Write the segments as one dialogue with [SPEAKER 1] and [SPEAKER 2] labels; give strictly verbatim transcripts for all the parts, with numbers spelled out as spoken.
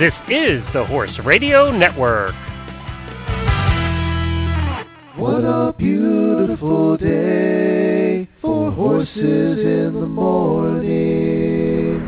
[SPEAKER 1] This is the Horse Radio Network.
[SPEAKER 2] What a beautiful day for horses in the morning.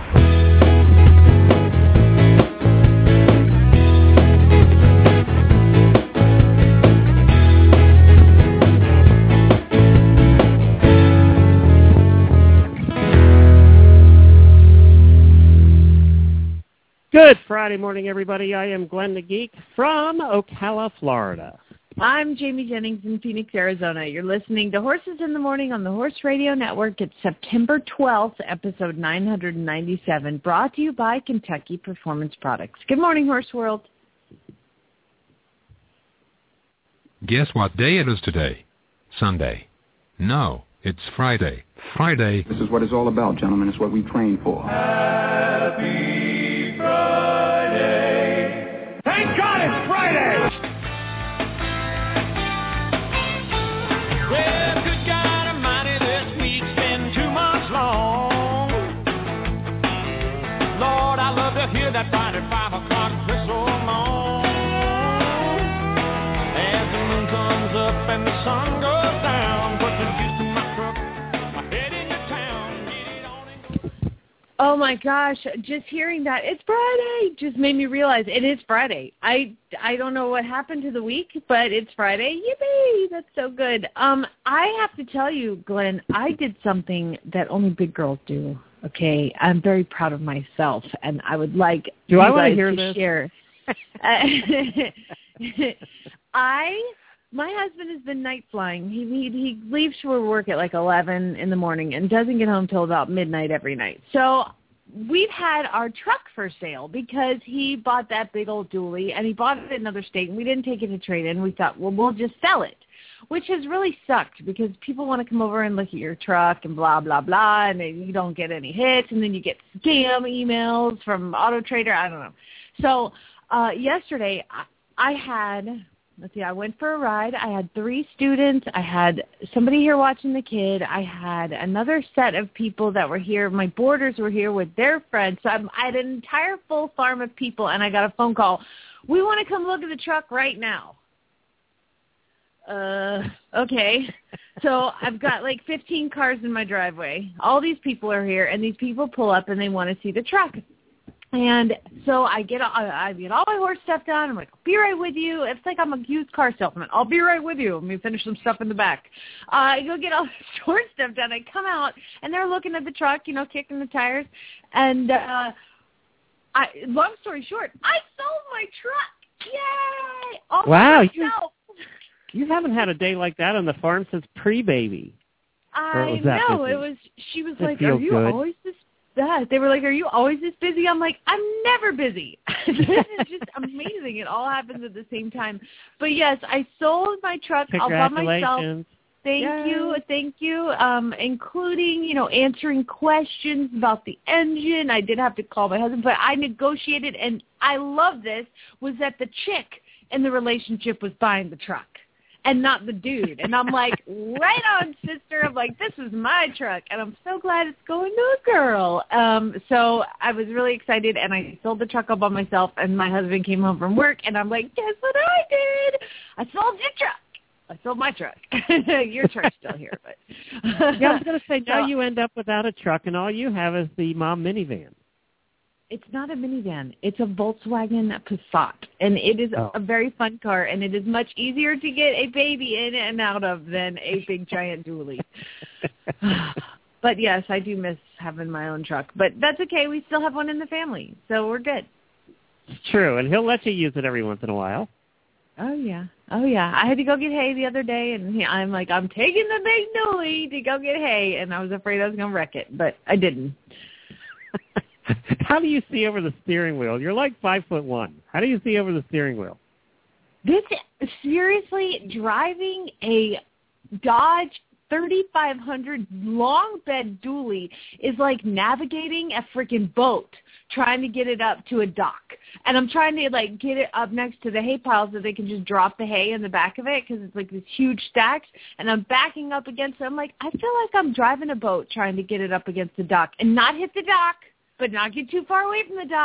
[SPEAKER 1] Good Friday morning, everybody. I am Glenn the Geek from Ocala, Florida.
[SPEAKER 3] I'm Jamie Jennings in Phoenix, Arizona. You're listening to Horses in the Morning on the Horse Radio Network. It's September twelfth, episode nine hundred ninety-seven, brought to you by Kentucky Performance Products. Good morning, Horse World.
[SPEAKER 4] Guess what day it is today? Sunday. No, it's Friday. Friday.
[SPEAKER 5] This is what it's all about, gentlemen. It's what we train for.
[SPEAKER 2] Happy Friday. Thank God it's Friday.
[SPEAKER 6] Well, good God Almighty, this week's been too much long. Lord, I love to hear that Friday five o'clock whistle long. As the moon comes up and the sun goes down, put the juice in my truck, I head into town, get it on and go.
[SPEAKER 3] Oh, my gosh. Just hearing that, it's Friday, just made me realize it is Friday. I, I don't know what happened to the week, but it's Friday. Yippee! That's so good. Um, I have to tell you, Glenn, I did something that only big girls do. Okay, I'm very proud of myself, and I would like
[SPEAKER 1] Do
[SPEAKER 3] you
[SPEAKER 1] I want
[SPEAKER 3] guys
[SPEAKER 1] to hear
[SPEAKER 3] to
[SPEAKER 1] this?
[SPEAKER 3] share. I, my husband has been night flying. He, he he leaves for work at like eleven in the morning and doesn't get home till about midnight every night. So we've had our truck for sale because he bought that big old dually, and he bought it in another state, and we didn't take it to trade-in. We thought, well, we'll just sell it, which has really sucked because people want to come over and look at your truck and blah, blah, blah, and then you don't get any hits, and then you get scam emails from Auto Trader. I don't know. So uh, yesterday I, I had... Let's see, I went for a ride. I had three students. I had somebody here watching the kid. I had another set of people that were here. My boarders were here with their friends. So I'm, I had an entire full farm of people, and I got a phone call. We want to come look at the truck right now. Uh, okay. So I've got like fifteen cars in my driveway. All these people are here, and these people pull up, and they want to see the truck. And so I get I get all my horse stuff done. I'm like, I'll be right with you. It's like I'm a used car salesman. I'll be right with you. Let me finish some stuff in the back. Uh, I go get all the horse stuff done. I come out, and they're looking at the truck, you know, kicking the tires. And uh, I, long story short, I sold my truck. Yay! All
[SPEAKER 1] Wow,
[SPEAKER 3] by
[SPEAKER 1] you,
[SPEAKER 3] myself.
[SPEAKER 1] you haven't had a day like that on the farm since pre-baby.
[SPEAKER 3] I
[SPEAKER 1] was that
[SPEAKER 3] know.
[SPEAKER 1] busy?
[SPEAKER 3] It was. She was
[SPEAKER 1] It
[SPEAKER 3] like,
[SPEAKER 1] feels
[SPEAKER 3] "Are you
[SPEAKER 1] good.
[SPEAKER 3] always this?" That. They were like, "Are you always this busy?" I'm like, "I'm never busy." This is just amazing. It all happens at the same time. But yes, I sold my truck all by myself.
[SPEAKER 1] Congratulations.
[SPEAKER 3] Thank
[SPEAKER 1] Yay.
[SPEAKER 3] you, thank you. Um, including, you know, answering questions about the engine. I did have to call my husband, but I negotiated, and I love this, was that the chick in the relationship was buying the truck and not the dude. And I'm like, right on, sister. I'm like, this is my truck, and I'm so glad it's going to a girl. Um, so I was really excited, and I sold the truck all by myself, and my husband came home from work, and I'm like, guess what I did? I sold your truck. I sold my truck. Your truck's still here, but
[SPEAKER 1] Yeah, I was going to say, now
[SPEAKER 3] So-
[SPEAKER 1] you end up without a truck, and all you have is the mom minivan.
[SPEAKER 3] It's not a minivan. It's a Volkswagen Passat, and it is
[SPEAKER 1] Oh.
[SPEAKER 3] a very fun car, and it is much easier to get a baby in and out of than a big giant dually. But yes, I do miss having my own truck, but that's okay. We still have one in the family, so we're good.
[SPEAKER 1] It's true, and he'll let you use it every once in a while.
[SPEAKER 3] Oh, yeah. Oh, yeah. I had to go get hay the other day, and he, I'm like, I'm taking the big dually to go get hay, and I was afraid I was going to wreck it, but I didn't.
[SPEAKER 1] How do you see over the steering wheel? You're like five foot one. How do you see over the steering wheel?
[SPEAKER 3] This, seriously, driving a Dodge thirty-five hundred long bed dually is like navigating a freaking boat, trying to get it up to a dock. And I'm trying to like get it up next to the hay piles so they can just drop the hay in the back of it because it's like these huge stacks. And I'm backing up against it. I'm like, I feel like I'm driving a boat trying to get it up against the dock and not hit the dock, but not get too far away from the dock.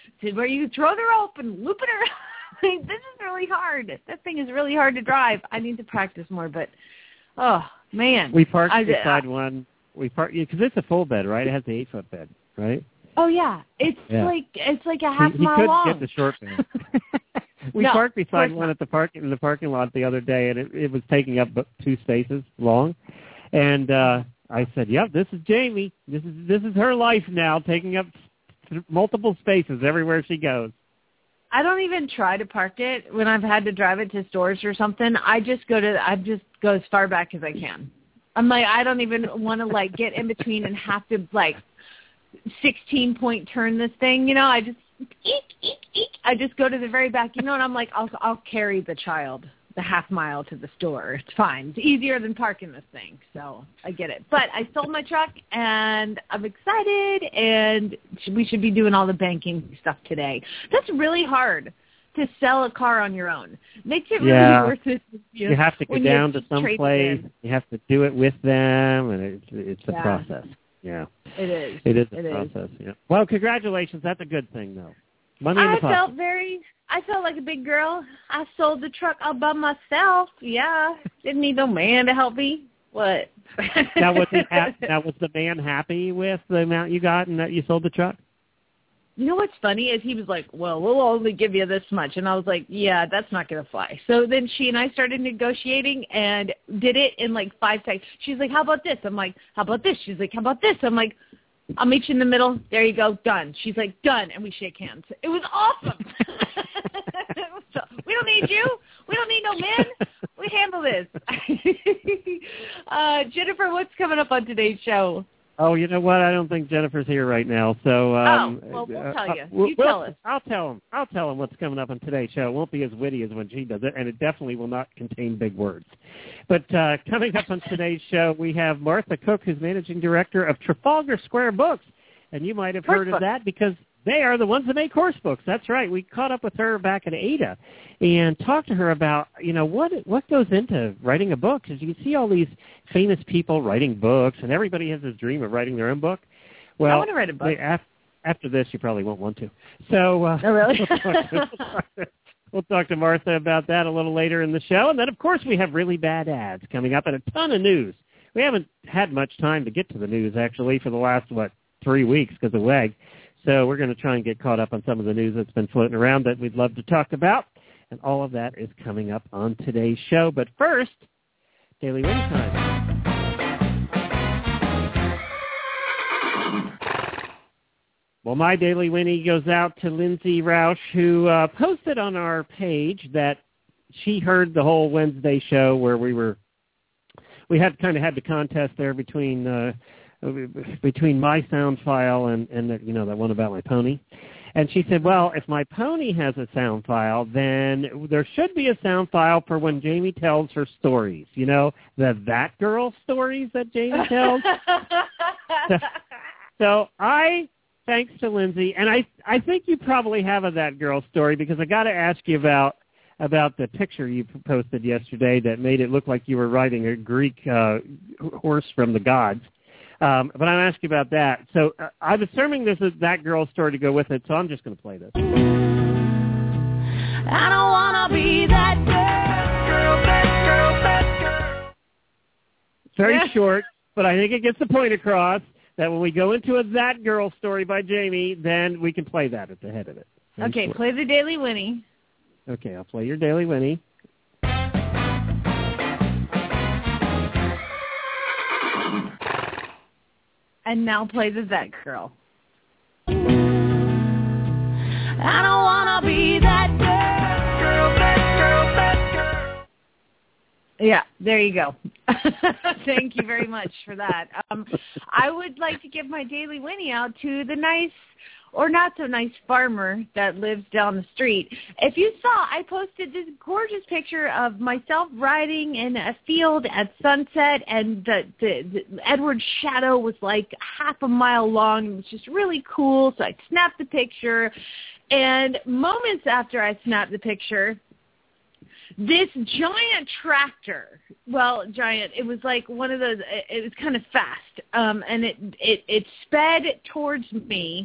[SPEAKER 3] to where you throw the rope and loop it around. This is really hard. That thing is really hard to drive. I need to practice more, but, oh, man.
[SPEAKER 1] We parked
[SPEAKER 3] I,
[SPEAKER 1] beside
[SPEAKER 3] I,
[SPEAKER 1] one. We parked because it's a full bed, right? It has the eight-foot bed, right?
[SPEAKER 3] Oh, yeah. It's
[SPEAKER 1] yeah.
[SPEAKER 3] like it's like a half
[SPEAKER 1] he, he
[SPEAKER 3] mile
[SPEAKER 1] couldn't
[SPEAKER 3] long.
[SPEAKER 1] get the short bed. we
[SPEAKER 3] no,
[SPEAKER 1] parked beside one
[SPEAKER 3] not.
[SPEAKER 1] at the park in the parking lot the other day, and it, it was taking up two spaces long. And uh, I said, "Yep, this is Jamie. This is this is her life now, taking up multiple spaces everywhere she goes."
[SPEAKER 3] I don't even try to park it when I've had to drive it to stores or something. I just go to I just go as far back as I can. I'm like, I don't even want to like get in between and have to like sixteen point turn this thing. You know, I just eek, eek, eek. I just go to the very back. You know, and I'm like, I'll I'll carry the child the half mile to the store. It's fine. It's easier than parking this thing. So I get it. But I sold my truck and I'm excited, and we should be doing all the banking stuff today. That's really hard to sell a car on your own. Makes it really
[SPEAKER 1] yeah.
[SPEAKER 3] worth it. You, know,
[SPEAKER 1] you have to go down to some place.
[SPEAKER 3] In.
[SPEAKER 1] You have to do it with them, and it's it's a
[SPEAKER 3] yeah.
[SPEAKER 1] process. Yeah,
[SPEAKER 3] it is.
[SPEAKER 1] It is a
[SPEAKER 3] it
[SPEAKER 1] process.
[SPEAKER 3] Is.
[SPEAKER 1] Yeah. Well, congratulations. That's a good thing, though. Money in the
[SPEAKER 3] I
[SPEAKER 1] pocket.
[SPEAKER 3] felt very. I felt like a big girl. I sold the truck all by myself. Yeah, didn't need no man to help me. What?
[SPEAKER 1] now was he ha- now was the man happy with the amount you got and that you sold the truck?
[SPEAKER 3] You know what's funny is he was like, well, we'll only give you this much. And I was like, yeah, that's not going to fly. So then she and I started negotiating and did it in like five seconds. She's like, how about this? I'm like, how about this? She's like, how about this? I'm like, I'll meet you in the middle. There you go. Done. She's like, done. And we shake hands. It was awesome. So, we don't need you. We don't need no men. We handle this. uh, Jennifer, what's coming up on today's show?
[SPEAKER 1] Oh, you know what? I don't think Jennifer's here right now. So, um,
[SPEAKER 3] oh, well, we'll tell you.
[SPEAKER 1] Uh, we'll,
[SPEAKER 3] you tell
[SPEAKER 1] we'll,
[SPEAKER 3] us.
[SPEAKER 1] I'll tell him. I'll tell him what's coming up on today's show. It won't be as witty as when she does it, and it definitely will not contain big words. But uh, coming up on today's show, we have Martha Cook, who's managing director of Trafalgar Square Books, and you might have
[SPEAKER 3] Horse
[SPEAKER 1] heard
[SPEAKER 3] books.
[SPEAKER 1] of that because they are the ones that make horse books. That's right. We caught up with her back at Ada and talked to her about, you know, what what goes into writing a book. Because you can see all these famous people writing books, and everybody has this dream of writing their own book. Well,
[SPEAKER 3] I want to write a book.
[SPEAKER 1] They, af- after this, you probably won't want to. So, uh,
[SPEAKER 3] oh, really?
[SPEAKER 1] we'll, talk to, we'll, talk to, we'll talk to Martha about that a little later in the show. And then, of course, we have really bad ads coming up and a ton of news. We haven't had much time to get to the news, actually, for the last, what, three weeks because of W E G. So we're going to try and get caught up on some of the news that's been floating around that we'd love to talk about. And all of that is coming up on today's show. But first, Daily Winnie time. Well, my Daily Winnie goes out to Lindsay Roush, who uh, posted on our page that she heard the whole Wednesday show where we were, we had kind of had the contest there between uh, between my sound file and, and the, you know, that one about my pony. And she said, well, if my pony has a sound file, then there should be a sound file for when Jamie tells her stories. You know, the That Girl stories that Jamie tells. so, so I, thanks to Lindsay, and I, I think you probably have a That Girl story because I got to ask you about about the picture you posted yesterday that made it look like you were riding a Greek uh, horse from the gods. Um, but I'm asking about that. So uh, I'm assuming this is That Girl story to go with it, so I'm just going to play this.
[SPEAKER 2] I don't want to be that girl, that girl, that girl.
[SPEAKER 1] It's very
[SPEAKER 3] Yeah.
[SPEAKER 1] short, but I think it gets the point across that when we go into a That Girl story by Jamie, then we can play that at the head of it. Very
[SPEAKER 3] Okay,
[SPEAKER 1] short.
[SPEAKER 3] play the Daily Winnie.
[SPEAKER 1] Okay, I'll play your Daily Winnie.
[SPEAKER 3] And now play the That Girl.
[SPEAKER 2] I don't want to be that girl, that girl, that girl.
[SPEAKER 3] Yeah, there you go. Thank you very much for that. Um, I would like to give my Daily Winnie out to the nice or not so nice farmer that lives down the street. If you saw, I posted this gorgeous picture of myself riding in a field at sunset, and the, the, the Edward's shadow was like half a mile long. It was just really cool, so I snapped the picture. And moments after I snapped the picture, this giant tractor, well, giant, it was like one of those, it was kind of fast, um, and it, it, it sped towards me.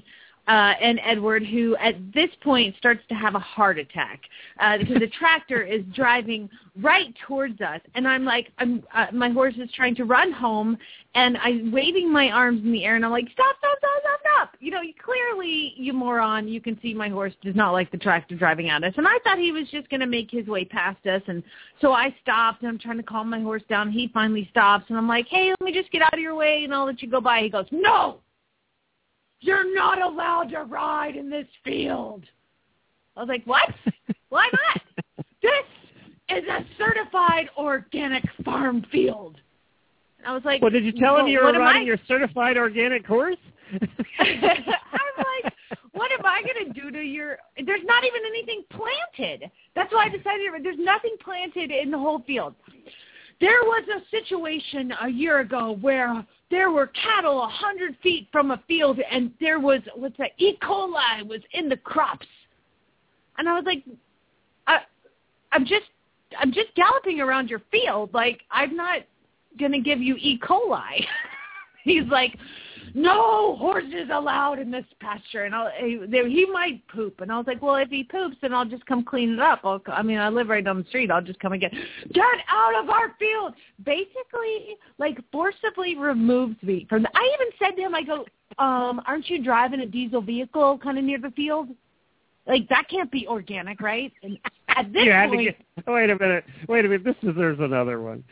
[SPEAKER 3] uh, and Edward, who at this point starts to have a heart attack uh, because the tractor is driving right towards us. And I'm like, I'm, uh, my horse is trying to run home, and I'm waving my arms in the air, and I'm like, stop, stop, stop, stop, stop. You know, clearly, you moron, you can see my horse does not like the tractor driving at us. And I thought he was just going to make his way past us. And so I stopped, and I'm trying to calm my horse down. He finally stops, and I'm like, hey, let me just get out of your way, and I'll let you go by. He goes, no, you're not allowed to ride in this field. I was like, what? Why not? This is a certified organic farm field. And I was like,
[SPEAKER 1] well, did you tell
[SPEAKER 3] well,
[SPEAKER 1] him you were riding
[SPEAKER 3] I...
[SPEAKER 1] your certified organic horse?
[SPEAKER 3] I'm like, what am I going to do to your, there's not even anything planted. That's why I decided, there's nothing planted in the whole field. There was a situation a year ago where there were cattle a hundred feet from a field, and there was, what's that, E. coli was in the crops. And I was like, I, I'm just, I'm just galloping around your field. Like, I'm not going to give you E. coli. He's like, no horses allowed in this pasture, and I'll, he, he might poop. And I was like, well, if he poops, then I'll just come clean it up. I'll, I mean, I live right down the street. I'll just come and get, get out of our field. Basically, like, forcibly removed me from the, I even said to him, I go, um, aren't you driving a diesel vehicle kind of near the field? Like, that can't be organic, right? And at this
[SPEAKER 1] you had
[SPEAKER 3] point...
[SPEAKER 1] To get, wait a minute. Wait a minute. This deserves another one.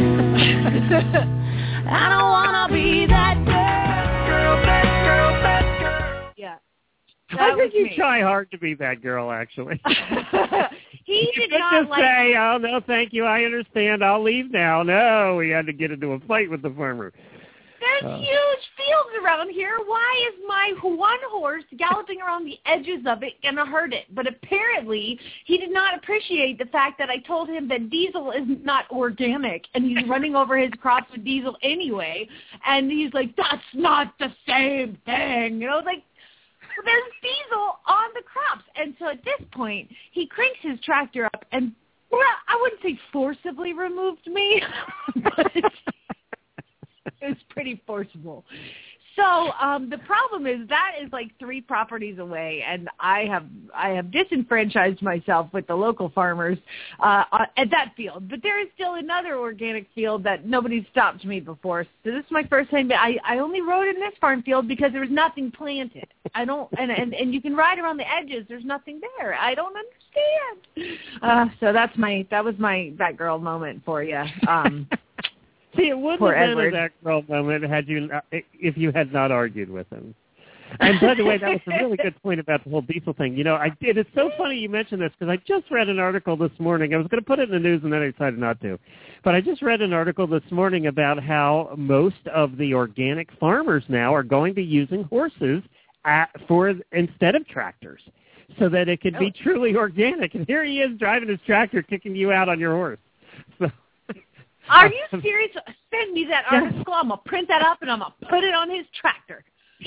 [SPEAKER 2] I don't want to be that girl, girl, that girl, that girl.
[SPEAKER 3] Yeah.
[SPEAKER 1] I think you
[SPEAKER 3] me.
[SPEAKER 1] try hard to be that girl, actually.
[SPEAKER 3] He
[SPEAKER 1] you
[SPEAKER 3] did
[SPEAKER 1] could
[SPEAKER 3] not
[SPEAKER 1] just
[SPEAKER 3] like...
[SPEAKER 1] say, oh, no, thank you, I understand, I'll leave now. No, we had to get into a fight with the farmer.
[SPEAKER 3] There's
[SPEAKER 1] Uh.
[SPEAKER 3] huge fields around here. Why is my one horse galloping around the edges of it going to hurt it? But apparently, he did not appreciate the fact that I told him that diesel is not organic, and he's running over his crops with diesel anyway. And he's like, that's not the same thing. You know, like, well, there's diesel on the crops. And so at this point, he cranks his tractor up and, well, I wouldn't say forcibly removed me, but it's pretty forcible. So um, the problem is that is like three properties away, and I have I have disenfranchised myself with the local farmers uh, at that field. But there is still another organic field that nobody's stopped me before. So this is my first time. I, I only rode in this farm field because there was nothing planted. I don't, and, and, and you can ride around the edges. There's nothing there. I don't understand. Uh, so that's my that was my that girl moment for you. Um,
[SPEAKER 1] See, it wouldn't
[SPEAKER 3] Poor
[SPEAKER 1] have
[SPEAKER 3] Edward.
[SPEAKER 1] been a that girl moment had you not, if you had not argued with him. And by the way, that was a really good point about the whole diesel thing. You know, I did. It's so funny you mentioned this because I just read an article this morning. I was going to put it in the news and then I decided not to. But I just read an article this morning about how most of the organic farmers now are going to be using horses at, for instead of tractors, so that it could be truly organic. And here he is driving his tractor, kicking you out on your horse. So.
[SPEAKER 3] Are you serious? Send me that article. I'm going to print that up, and I'm going to put it on his tractor.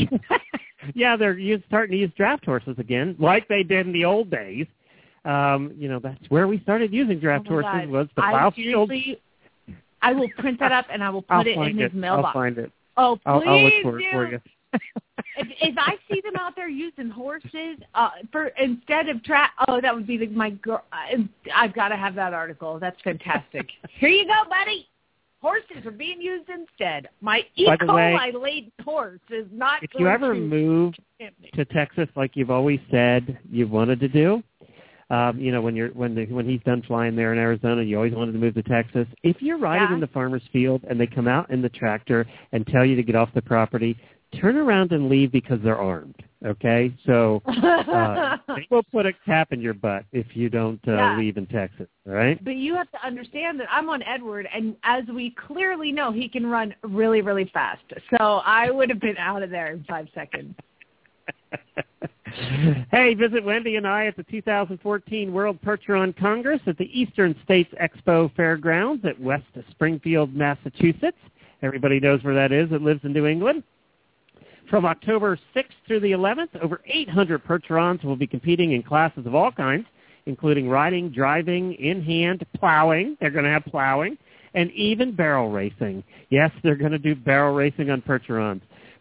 [SPEAKER 1] Yeah, they're use, starting to use draft horses again, like they did in the old days. Um, you know, that's where we started using draft
[SPEAKER 3] Oh my
[SPEAKER 1] horses
[SPEAKER 3] God.
[SPEAKER 1] was the
[SPEAKER 3] I
[SPEAKER 1] plow field.
[SPEAKER 3] seriously, I will print that up, and I will put
[SPEAKER 1] I'll
[SPEAKER 3] it
[SPEAKER 1] find
[SPEAKER 3] in his
[SPEAKER 1] it.
[SPEAKER 3] mailbox.
[SPEAKER 1] I'll find it.
[SPEAKER 3] Oh, please
[SPEAKER 1] I'll, I'll look for
[SPEAKER 3] do.
[SPEAKER 1] it for you.
[SPEAKER 3] if, if I see them out there using horses uh, for instead of tra- oh, that would be the, my girl. I've got to have that article. That's fantastic. Here you go, buddy. Horses are being used instead. My E.
[SPEAKER 1] By the way,
[SPEAKER 3] coli laden horse is not.
[SPEAKER 1] If
[SPEAKER 3] going
[SPEAKER 1] you ever
[SPEAKER 3] to
[SPEAKER 1] move to Texas, like you've always said you wanted to do, um, you know, when you're when the, when he's done flying there in Arizona, you always wanted to move to Texas. If you're riding
[SPEAKER 3] Yeah.
[SPEAKER 1] in the farmer's field and they come out in the tractor and tell you to get off the property, turn around and leave because they're armed. Okay, so uh, they will put a cap in your butt if you don't uh,
[SPEAKER 3] Yeah.
[SPEAKER 1] leave in Texas. All right.
[SPEAKER 3] But you have to understand that I'm on Edward, and as we clearly know, he can run really, really fast. So I would have been out of there in five seconds.
[SPEAKER 1] Hey, visit Wendy and I at the two thousand fourteen World Percheron Congress at the Eastern States Expo Fairgrounds at West Springfield, Massachusetts. Everybody knows where that is. It lives in New England. From October sixth through the eleventh, over eight hundred Percherons will be competing in classes of all kinds, including riding, driving, in-hand, plowing. They're going to have plowing, and even barrel racing. Yes, they're going to do barrel racing on Percherons.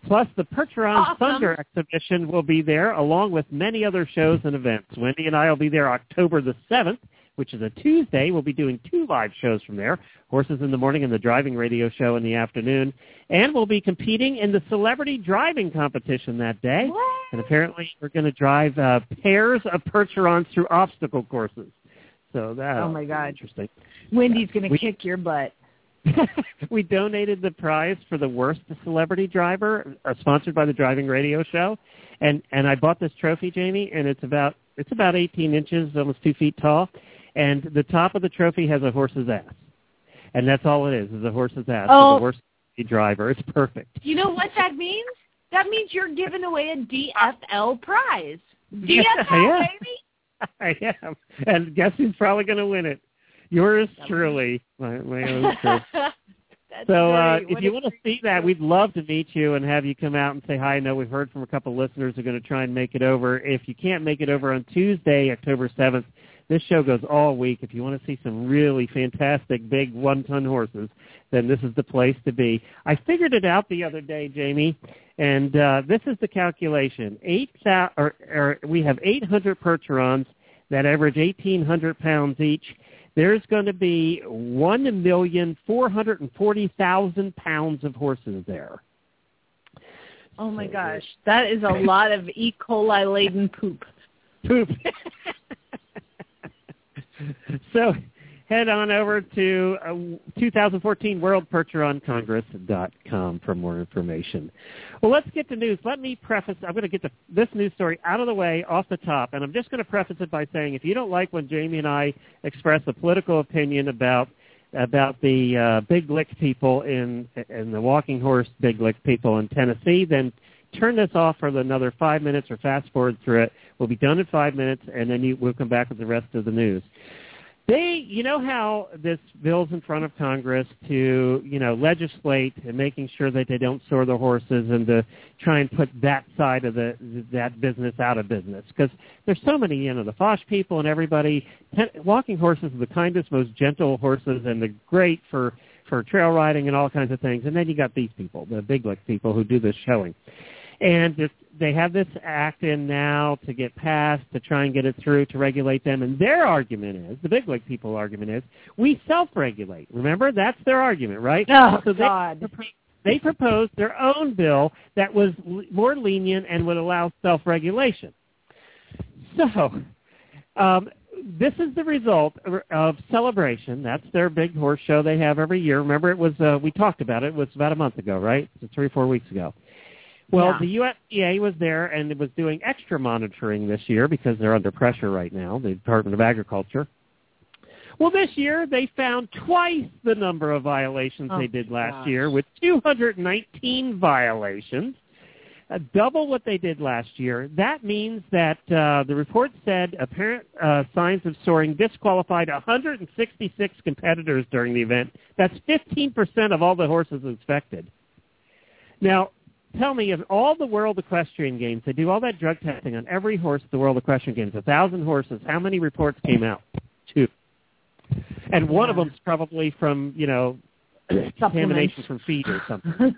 [SPEAKER 1] Plus, the Percheron
[SPEAKER 3] Awesome.
[SPEAKER 1] Thunder exhibition will be there, along with many other shows and events. Wendy and I will be there October the seventh, which is a Tuesday. We'll be doing two live shows from there, Horses in the Morning and the Driving Radio Show in the afternoon. And we'll be competing in the Celebrity Driving Competition that day.
[SPEAKER 3] What?
[SPEAKER 1] And apparently we're going to drive uh, pairs of Percherons through obstacle courses. So that
[SPEAKER 3] Oh, my God.
[SPEAKER 1] interesting.
[SPEAKER 3] Wendy's going to
[SPEAKER 1] We-
[SPEAKER 3] kick your butt.
[SPEAKER 1] We donated the prize for the worst celebrity driver, uh, sponsored by the Driving Radio Show, and and I bought this trophy, Jamie, and it's about it's about eighteen inches, almost two feet tall, and the top of the trophy has a horse's ass, and that's all it is, is a horse's ass
[SPEAKER 3] Oh.
[SPEAKER 1] for the worst driver. It's perfect.
[SPEAKER 3] You know what that means? That means you're giving away a D F L prize. D F L,
[SPEAKER 1] Yeah.
[SPEAKER 3] baby.
[SPEAKER 1] I am, and guess who's probably going to win it? Yours truly, my, my own truth.
[SPEAKER 3] That's
[SPEAKER 1] So uh,
[SPEAKER 3] great.
[SPEAKER 1] if
[SPEAKER 3] What
[SPEAKER 1] you
[SPEAKER 3] a
[SPEAKER 1] want to
[SPEAKER 3] treat.
[SPEAKER 1] see that, we'd love to meet you and have you come out and say hi. I know we've heard from a couple of listeners who are going to try and make it over. If you can't make it over on Tuesday, October seventh, this show goes all week. If you want to see some really fantastic big one-ton horses, then this is the place to be. I figured it out the other day, Jamie, and uh, this is the calculation. Eight thou- or, or we have eight hundred Percherons that average eighteen hundred pounds each. There's going to be one million four hundred forty thousand pounds of horses there.
[SPEAKER 3] Oh, my gosh. That is a lot of E. coli-laden poop.
[SPEAKER 1] Poop. So head on over to uh, twenty fourteen world percheron congress dot com for more information. Well, let's get to news. Let me preface, I'm going to get the, this news story out of the way off the top, and I'm just going to preface it by saying if you don't like when Jamie and I express a political opinion about about the uh, big lick people in, in the walking horse big lick people in Tennessee, then turn this off for another five minutes or fast forward through it. We'll be done in five minutes, and then you, we'll come back with the rest of the news. They, you know how this bill's in front of Congress to, you know, legislate and making sure that they don't soar the horses and to try and put that side of the that business out of business because there's so many, you know, the Foch people and everybody. Walking horses are the kindest, most gentle horses, and they're great for for trail riding and all kinds of things. And then you got these people, the big lick people who do this showing. And just, they have this act in now to get passed, to try and get it through, to regulate them. And their argument is, the big league people argument is, we self-regulate. Remember? That's their argument, right?
[SPEAKER 3] Oh,
[SPEAKER 1] so they,
[SPEAKER 3] God.
[SPEAKER 1] They proposed their own bill that was l- more lenient and would allow self-regulation. So um, this is the result of Celebration. That's their big horse show they have every year. Remember, it was uh, we talked about it. It was about a month ago, right? So three or four weeks ago. Well,
[SPEAKER 3] Yeah.
[SPEAKER 1] the U S D A was there and it was doing extra monitoring this year because they're under pressure right now, the Department of Agriculture. Well, this year they found twice the number of violations
[SPEAKER 3] Oh,
[SPEAKER 1] they did last
[SPEAKER 3] gosh.
[SPEAKER 1] year with two hundred nineteen violations, uh, double what they did last year. That means that uh, the report said apparent uh, signs of soaring disqualified one hundred sixty-six competitors during the event. That's fifteen percent of all the horses inspected. Now, tell me, of all the World Equestrian Games, they do all that drug testing on every horse at the World Equestrian Games, a thousand horses, how many reports came out? Two. And one of them's probably from, you know, contamination from feed or something.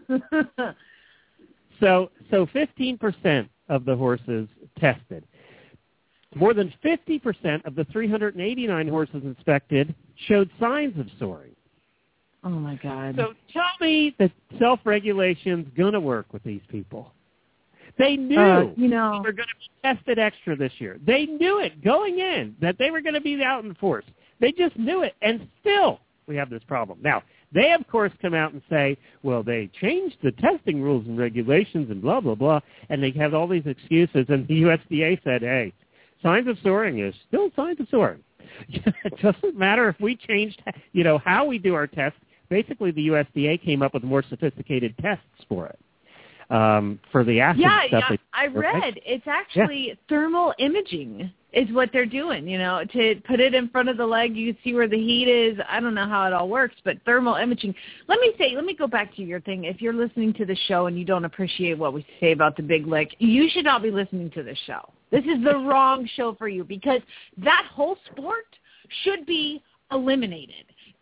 [SPEAKER 1] So, so fifteen percent of the horses tested. More than fifty percent of the three hundred eighty-nine horses inspected showed signs of soaring.
[SPEAKER 3] Oh, my God.
[SPEAKER 1] So tell me that self-regulation's going to work with these people. They knew
[SPEAKER 3] Uh, you know.
[SPEAKER 1] they were going to be tested extra this year. They knew it going in, that they were going to be out in force. They just knew it, and still we have this problem. Now, they, of course, come out and say, well, they changed the testing rules and regulations and blah, blah, blah, and they have all these excuses, and the U S D A said, hey, signs of soaring is still signs of soaring. It doesn't matter if we changed, you know, how we do our tests. Basically, the U S D A came up with more sophisticated tests for it, um, for the acid
[SPEAKER 3] Yeah,
[SPEAKER 1] stuff.
[SPEAKER 3] yeah,
[SPEAKER 1] they-
[SPEAKER 3] I read. It's actually thermal imaging is what they're doing, you know, to put it in front of the leg. You can see where the heat is. I don't know how it all works, but thermal imaging. Let me say, let me go back to your thing. If you're listening to the show and you don't appreciate what we say about the big lick, you should not be listening to this show. This is the wrong show for you because that whole sport should be eliminated.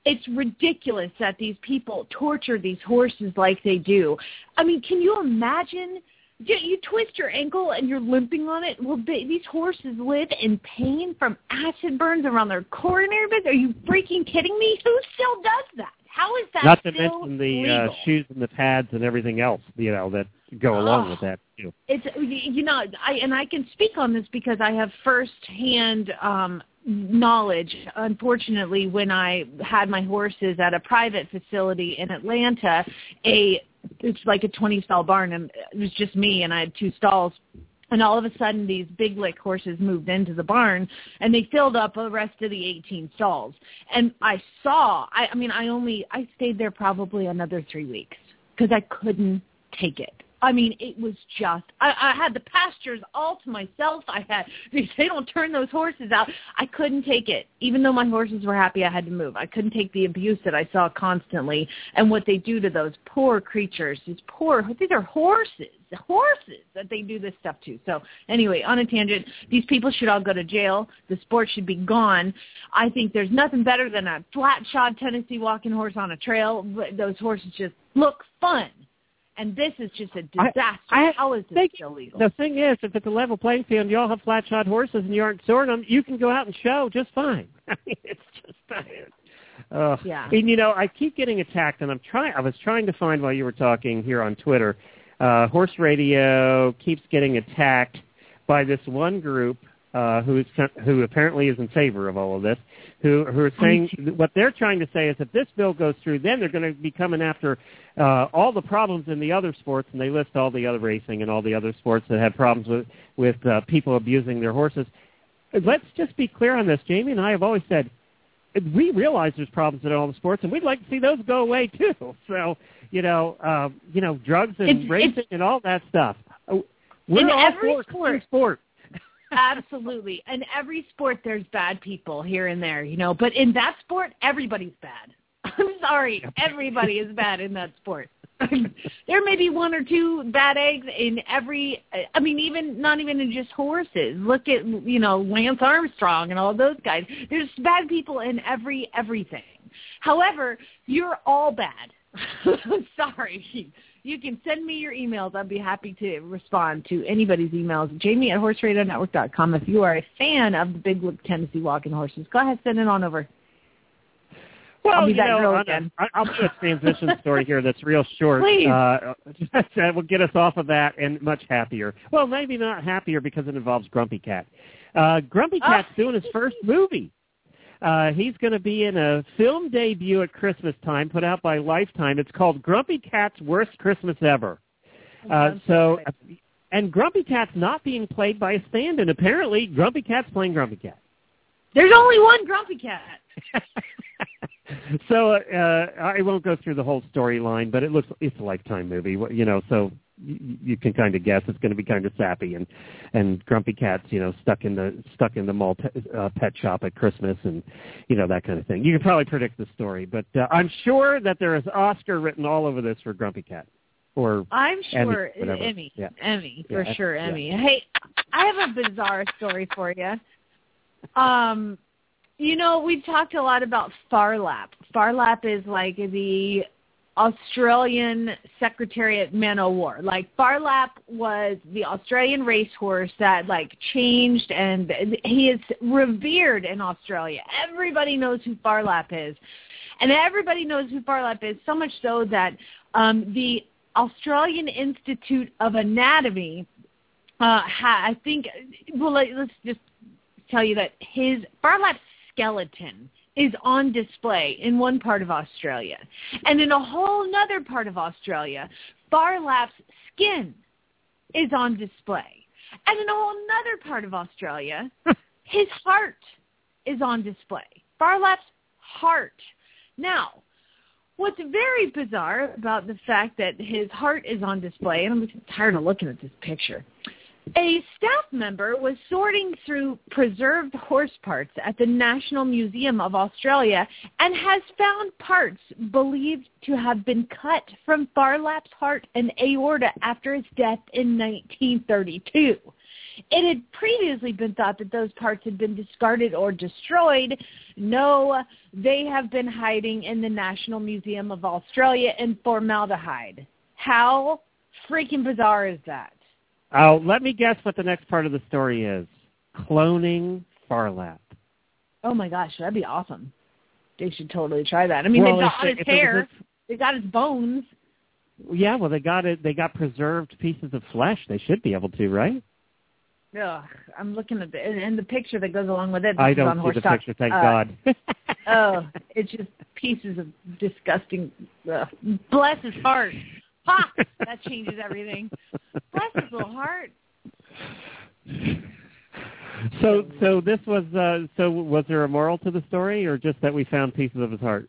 [SPEAKER 3] It's ridiculous that these people torture these horses like they do. I mean, can you imagine? You, you twist your ankle and you're limping on it. Well, they, these horses live in pain from acid burns around their coronary beds. Are you freaking kidding me? Who still does that? How is that
[SPEAKER 1] Not to
[SPEAKER 3] still
[SPEAKER 1] mention the
[SPEAKER 3] legal?
[SPEAKER 1] uh, shoes and the pads and everything else, you know, that go along
[SPEAKER 3] oh,
[SPEAKER 1] with that too.
[SPEAKER 3] It's you know, I and I can speak on this because I have firsthand um, knowledge. Unfortunately, when I had my horses at a private facility in Atlanta, a it's like a twenty stall barn, and it was just me, and I had two stalls. And all of a sudden, these big lick horses moved into the barn, and they filled up the rest of the eighteen stalls. And I saw, I, I mean, I only, I stayed there probably another three weeks because I couldn't take it. I mean, it was just, I, I had the pastures all to myself. I had, they don't turn those horses out. I couldn't take it. Even though my horses were happy, I had to move. I couldn't take the abuse that I saw constantly and what they do to those poor creatures. These poor, these are horses, horses that they do this stuff to. So anyway, on a tangent, these people should all go to jail. The sport should be gone. I think there's nothing better than a flat-shod Tennessee walking horse on a trail. Those horses just look fun. And this is just a disaster.
[SPEAKER 1] I, I
[SPEAKER 3] How is this
[SPEAKER 1] think
[SPEAKER 3] illegal?
[SPEAKER 1] The thing is, if it's a level playing field and you all have flat-shod horses and you aren't storing them, you can go out and show just fine. I mean, it's just fine. Uh,
[SPEAKER 3] yeah.
[SPEAKER 1] And, you know, I keep getting attacked, and I'm trying. I was trying to find while you were talking here on Twitter, uh, Horse Radio keeps getting attacked by this one group uh, who is who apparently is in favor of all of this, who, who are saying what they're trying to say is if this bill goes through, then they're going to be coming after uh, all the problems in the other sports, and they list all the other racing and all the other sports that have problems with, with uh, people abusing their horses. Let's just be clear on this. Jamie and I have always said, we realize there's problems in all the sports, and we'd like to see those go away too. So, you know, uh, you know, drugs and
[SPEAKER 3] it's,
[SPEAKER 1] racing
[SPEAKER 3] it's,
[SPEAKER 1] and all that stuff. We're
[SPEAKER 3] in
[SPEAKER 1] all
[SPEAKER 3] every
[SPEAKER 1] for
[SPEAKER 3] sport.
[SPEAKER 1] sport.
[SPEAKER 3] Absolutely. In every sport, there's bad people here and there, you know. But in that sport, everybody's bad. I'm sorry. Everybody is bad in that sport. There may be one or two bad eggs in every, I mean, even not even in just horses. Look at, you know, Lance Armstrong and all those guys. There's bad people in every everything. However, you're all bad. Sorry. You can send me your emails. I'd be happy to respond to anybody's emails. Jamie at horse radio network dot com. If you are a fan of the Big Lick Tennessee Walking Horses, go ahead, send it on over.
[SPEAKER 1] Well,
[SPEAKER 3] I'll be
[SPEAKER 1] you
[SPEAKER 3] that
[SPEAKER 1] know,
[SPEAKER 3] girl
[SPEAKER 1] on
[SPEAKER 3] again.
[SPEAKER 1] A, I'll do a transition story here that's real short.
[SPEAKER 3] Please.
[SPEAKER 1] Uh, that will get us off of that and much happier. Well, maybe not happier because it involves Grumpy Cat. Uh, Grumpy Cat's
[SPEAKER 3] oh.
[SPEAKER 1] doing his first movie. Uh, he's going to be in a film debut at Christmas time put out by Lifetime. It's called Grumpy Cat's Worst Christmas Ever. Uh, so, and Grumpy Cat's not being played by a stand-in. Apparently, Grumpy Cat's playing Grumpy Cat.
[SPEAKER 3] There's only one Grumpy Cat.
[SPEAKER 1] So uh, I won't go through the whole storyline, but it looks it's a Lifetime movie, you know. So you, you can kind of guess it's going to be kind of sappy, and and Grumpy Cat's you know stuck in the stuck in the mall pe- uh, pet shop at Christmas, and you know that kind of thing. You can probably predict the story, but uh, I'm sure that there is Oscar written all over this for Grumpy Cat. Or
[SPEAKER 3] I'm sure
[SPEAKER 1] Emmy,
[SPEAKER 3] Emmy,
[SPEAKER 1] yeah.
[SPEAKER 3] Emmy for
[SPEAKER 1] yeah,
[SPEAKER 3] sure,
[SPEAKER 1] yeah.
[SPEAKER 3] Emmy. Hey, I have a bizarre story for you. Um, you know, we've talked a lot about Phar Lap. Phar Lap is like the Australian Secretariat Man o' War. Like Phar Lap was the Australian racehorse that like changed, and he is revered in Australia. Everybody knows who Phar Lap is, and everybody knows who Phar Lap is. So much so that um, the Australian Institute of Anatomy, uh, ha- I think, well, let's just tell you that his Phar Lap's skeleton is on display in one part of Australia. And in a whole other part of Australia, Phar Lap's skin is on display. And in a whole other part of Australia, his heart is on display. Phar Lap's heart. Now, what's very bizarre about the fact that his heart is on display, and I'm tired of looking at this picture, a staff member was sorting through preserved horse parts at the National Museum of Australia and has found parts believed to have been cut from Phar Lap's heart and aorta after his death in nineteen thirty-two. It had previously been thought that those parts had been discarded or destroyed. No, they have been hiding in the National Museum of Australia in formaldehyde. How freaking bizarre is that?
[SPEAKER 1] Oh, let me guess what the next part of the story is. Cloning Farlap.
[SPEAKER 3] Oh, my gosh, that'd be awesome. They should totally try that. I mean,
[SPEAKER 1] Well,
[SPEAKER 3] they've got
[SPEAKER 1] if
[SPEAKER 3] his
[SPEAKER 1] it- if it
[SPEAKER 3] hair.
[SPEAKER 1] was
[SPEAKER 3] They've got his bones.
[SPEAKER 1] Yeah, well, they got it. They got preserved pieces of flesh. They should be able to, right?
[SPEAKER 3] Ugh, I'm looking at the and, and the picture that goes along with it. This
[SPEAKER 1] I
[SPEAKER 3] is
[SPEAKER 1] don't
[SPEAKER 3] on
[SPEAKER 1] see
[SPEAKER 3] Horse
[SPEAKER 1] the
[SPEAKER 3] Talk.
[SPEAKER 1] picture, thank
[SPEAKER 3] Uh,
[SPEAKER 1] God.
[SPEAKER 3] Oh, it's just pieces of disgusting. Ugh. Bless his heart. Ha! That changes everything. Bless his little heart.
[SPEAKER 1] So, so this was. Uh, so, was there a moral to the story, or just that we found pieces of his heart?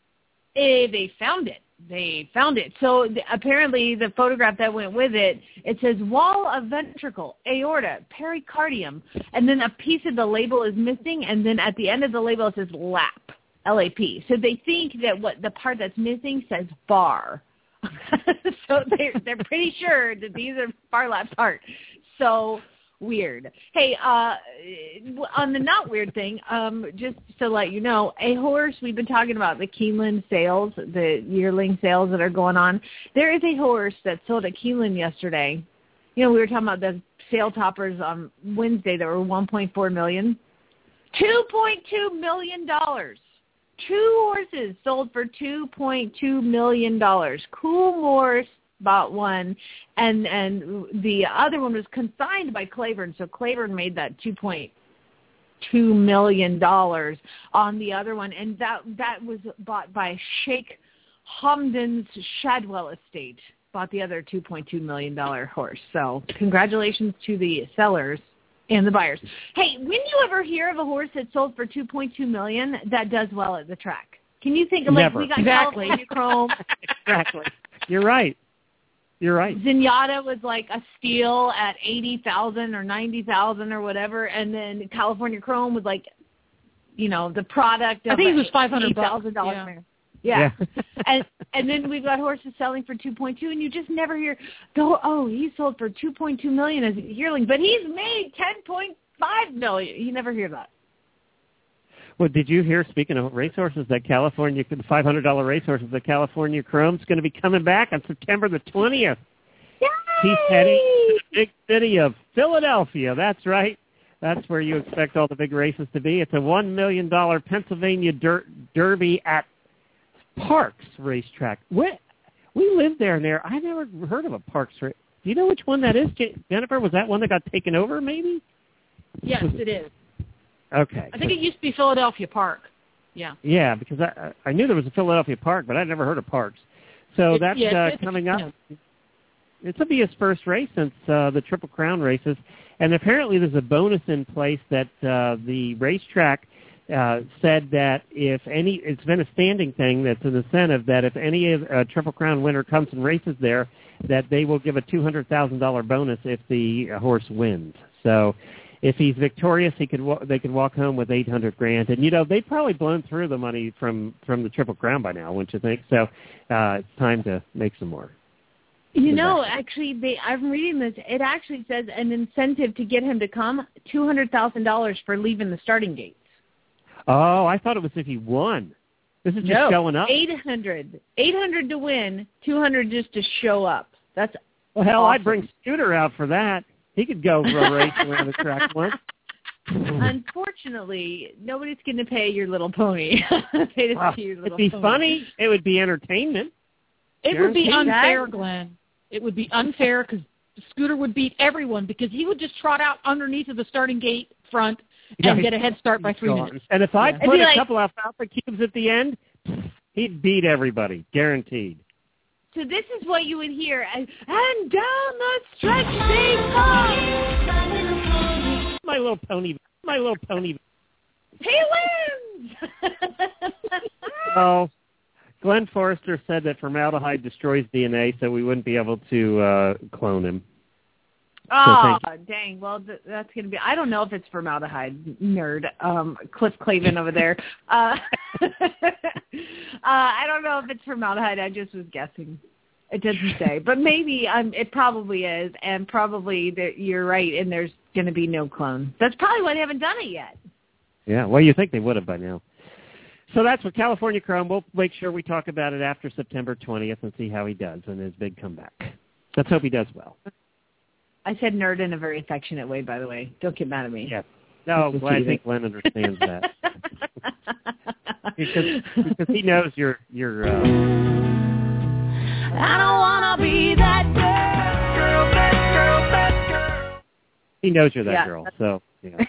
[SPEAKER 3] Eh, they found it. They found it. So th- apparently the photograph that went with it, it says wall of ventricle, aorta, pericardium, and then a piece of the label is missing, and then at the end of the label it says lap, L A P. So they think that what the part that's missing says bar. So they're, they're pretty sure that these are Farlap's heart. So weird. Hey, uh, on the not weird thing, um, just to let you know, a horse, we've been talking about the Keeneland sales, the yearling sales that are going on. There is a horse that sold at Keeneland yesterday. You know, we were talking about the sale toppers on Wednesday that were one point four million dollars. two point two million dollars. Two horses sold for two point two million dollars. Cool Morse bought one, and and the other one was consigned by Claiborne. So Claiborne made that two point two million dollars on the other one, and that that was bought by Sheikh Hamdan's Shadwell estate. Bought the other two point two million dollars horse. So congratulations to the sellers and the buyers. Hey, when you ever hear of a horse that sold for two point two million dollars that does well at the track? Can you think of, like,
[SPEAKER 1] Never.
[SPEAKER 3] we got
[SPEAKER 1] Exactly.
[SPEAKER 3] California Chrome.
[SPEAKER 1] Exactly. You're right. You're right.
[SPEAKER 3] Zenyatta was like a steal at eighty thousand or ninety thousand or whatever, and then California Chrome was like, you know, the product of
[SPEAKER 7] I think it was five hundred
[SPEAKER 3] thousand
[SPEAKER 7] bucks.
[SPEAKER 3] dollars.
[SPEAKER 7] Yeah.
[SPEAKER 3] Yeah.
[SPEAKER 1] Yeah.
[SPEAKER 3] and and then we've got horses selling for two point two, and you just never hear go, oh, he sold for two point two million as a yearling, but he's made ten point five million. You never hear that.
[SPEAKER 1] Well, did you hear, speaking of racehorses, that California, the five hundred dollars racehorses, that California Chrome's going to be coming back on September the twentieth.
[SPEAKER 3] Yay!
[SPEAKER 1] He's heading to the big city of Philadelphia. That's right. That's where you expect all the big races to be. It's a one million dollars Pennsylvania der- Derby at Parks Racetrack. We, we live there and there. I never heard of a Parks race. Do you know which one that is, Jennifer? Was that one that got taken over, maybe?
[SPEAKER 7] Yes, it is.
[SPEAKER 1] Okay.
[SPEAKER 7] I think it used to be Philadelphia Park. Yeah.
[SPEAKER 1] Yeah, because I I knew there was a Philadelphia Park, but I'd never heard of Parks. So
[SPEAKER 7] It-
[SPEAKER 1] that's
[SPEAKER 7] yeah,
[SPEAKER 1] uh,
[SPEAKER 7] it's-
[SPEAKER 1] coming
[SPEAKER 7] yeah.
[SPEAKER 1] up. This will be his first race since uh, the Triple Crown races, and apparently there's a bonus in place that uh, the racetrack uh, said that if any, it's been a standing thing that's an incentive that if any of uh, Triple Crown winner comes and races there, that they will give a two hundred thousand dollars bonus if the uh, horse wins. So if he's victorious, he could wa- they could walk home with eight hundred grand, and you know they've probably blown through the money from from the Triple Crown by now, wouldn't you think? So uh, it's time to make some more.
[SPEAKER 3] You know, actually, they, I'm reading this. It actually says an incentive to get him to come, two hundred thousand dollars for leaving the starting gates.
[SPEAKER 1] Oh, I thought it was if he won. This is just
[SPEAKER 3] No,
[SPEAKER 1] showing up.
[SPEAKER 3] eight hundred. eight hundred to win, two hundred just to show up. That's
[SPEAKER 1] Well, hell,
[SPEAKER 3] awesome.
[SPEAKER 1] I'd bring Scooter out for that. He could go for a race around the track once.
[SPEAKER 3] Unfortunately, nobody's going to pay your little pony. Pay to
[SPEAKER 1] Well,
[SPEAKER 3] see your
[SPEAKER 1] it'd
[SPEAKER 3] little
[SPEAKER 1] be
[SPEAKER 3] pony.
[SPEAKER 1] funny. It would be entertainment.
[SPEAKER 7] It would be
[SPEAKER 1] Guaranteed.
[SPEAKER 7] unfair, Glenn. It would be unfair because Scooter would beat everyone because he would just trot out underneath of the starting gate front
[SPEAKER 1] Yeah,
[SPEAKER 7] and get a head start by three
[SPEAKER 1] Gone.
[SPEAKER 7] minutes.
[SPEAKER 1] And if I
[SPEAKER 7] Yeah.
[SPEAKER 3] It'd
[SPEAKER 1] put
[SPEAKER 3] be
[SPEAKER 1] a
[SPEAKER 3] like-
[SPEAKER 1] couple alfalfa cubes at the end, he'd beat everybody, guaranteed.
[SPEAKER 3] So this is what you would hear. And, and down the stretch they come.
[SPEAKER 1] My little pony, my little pony.
[SPEAKER 3] He wins!
[SPEAKER 1] Oh, Glenn Forrester said that formaldehyde destroys D N A, so we wouldn't be able to uh, clone him.
[SPEAKER 3] Oh,
[SPEAKER 1] thank
[SPEAKER 3] dang. Well, th- that's going to be, I don't know if it's formaldehyde, nerd, um, Cliff Clavin over there. Uh, uh, I don't know if it's formaldehyde. I just was guessing. It doesn't say. But maybe um, it probably is, and probably that you're right, and there's going to be no clone. That's probably why they haven't done it yet.
[SPEAKER 1] Yeah, well, you think they would have by now. So that's what California Chrome. We'll make sure we talk about it after September twentieth and see how he does in his big comeback. Let's hope he does well.
[SPEAKER 3] I said nerd in a very affectionate way, by the way. Don't get mad at me.
[SPEAKER 1] Yes. No, well, I think Glenn understands that. because, because he knows you're... you're uh...
[SPEAKER 2] I don't want to be that girl, girl, that girl, that girl.
[SPEAKER 1] He knows you're that
[SPEAKER 3] Yeah.
[SPEAKER 1] girl, so... Yeah.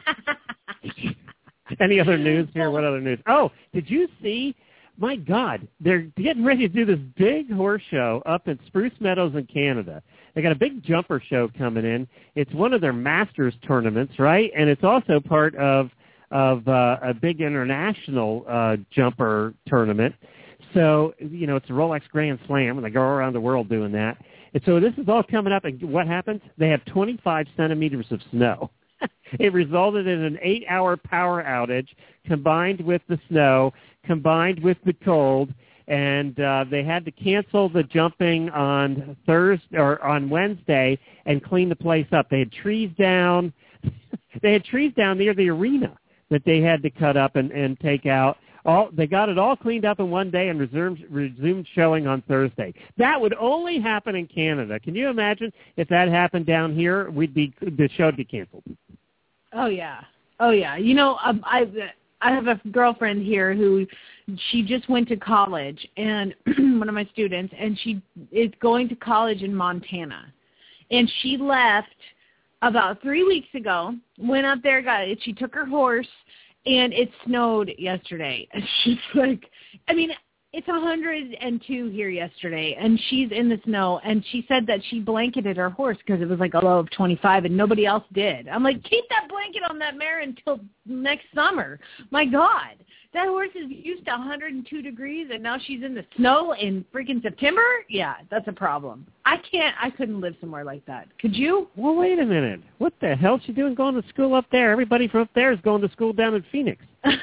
[SPEAKER 1] Any other news here? What other news? Oh, did you see? My God, they're getting ready to do this big horse show up in Spruce Meadows in Canada. They got a big jumper show coming in. It's one of their Masters tournaments, right? And it's also part of of uh, a big international uh, jumper tournament. So, you know, it's a Rolex Grand Slam, and they go around the world doing that. And so this is all coming up, and what happens? They have twenty-five centimeters of snow. It resulted in an eight-hour power outage combined with the snow, combined with the cold, and uh, they had to cancel the jumping on Thursday or on Wednesday and clean the place up. They had trees down. They had trees down near the arena that they had to cut up and, and take out. All they got it all cleaned up in one day and resumed resumed showing on Thursday. That would only happen in Canada. Can you imagine if that happened down here? We'd be the show'd be canceled.
[SPEAKER 3] Oh yeah, oh yeah. You know, um, I I have a girlfriend here who she just went to college, and one of my students, and she is going to college in Montana, and she left about three weeks ago. Went up there, got it. She took her horse. And it snowed yesterday. And she's like, I mean, it's one hundred two here yesterday, and she's in the snow. And she said that she blanketed her horse because it was like a low of twenty-five, and nobody else did. I'm like, keep that blanket on that mare until next summer. My God, that horse is used to one hundred two degrees, and now she's in the snow in freaking September? Yeah, that's a problem. I can't, I couldn't live somewhere like that. Could you?
[SPEAKER 1] Well, wait a minute. What the hell's she doing going to school up there? Everybody from up there is going to school down in Phoenix.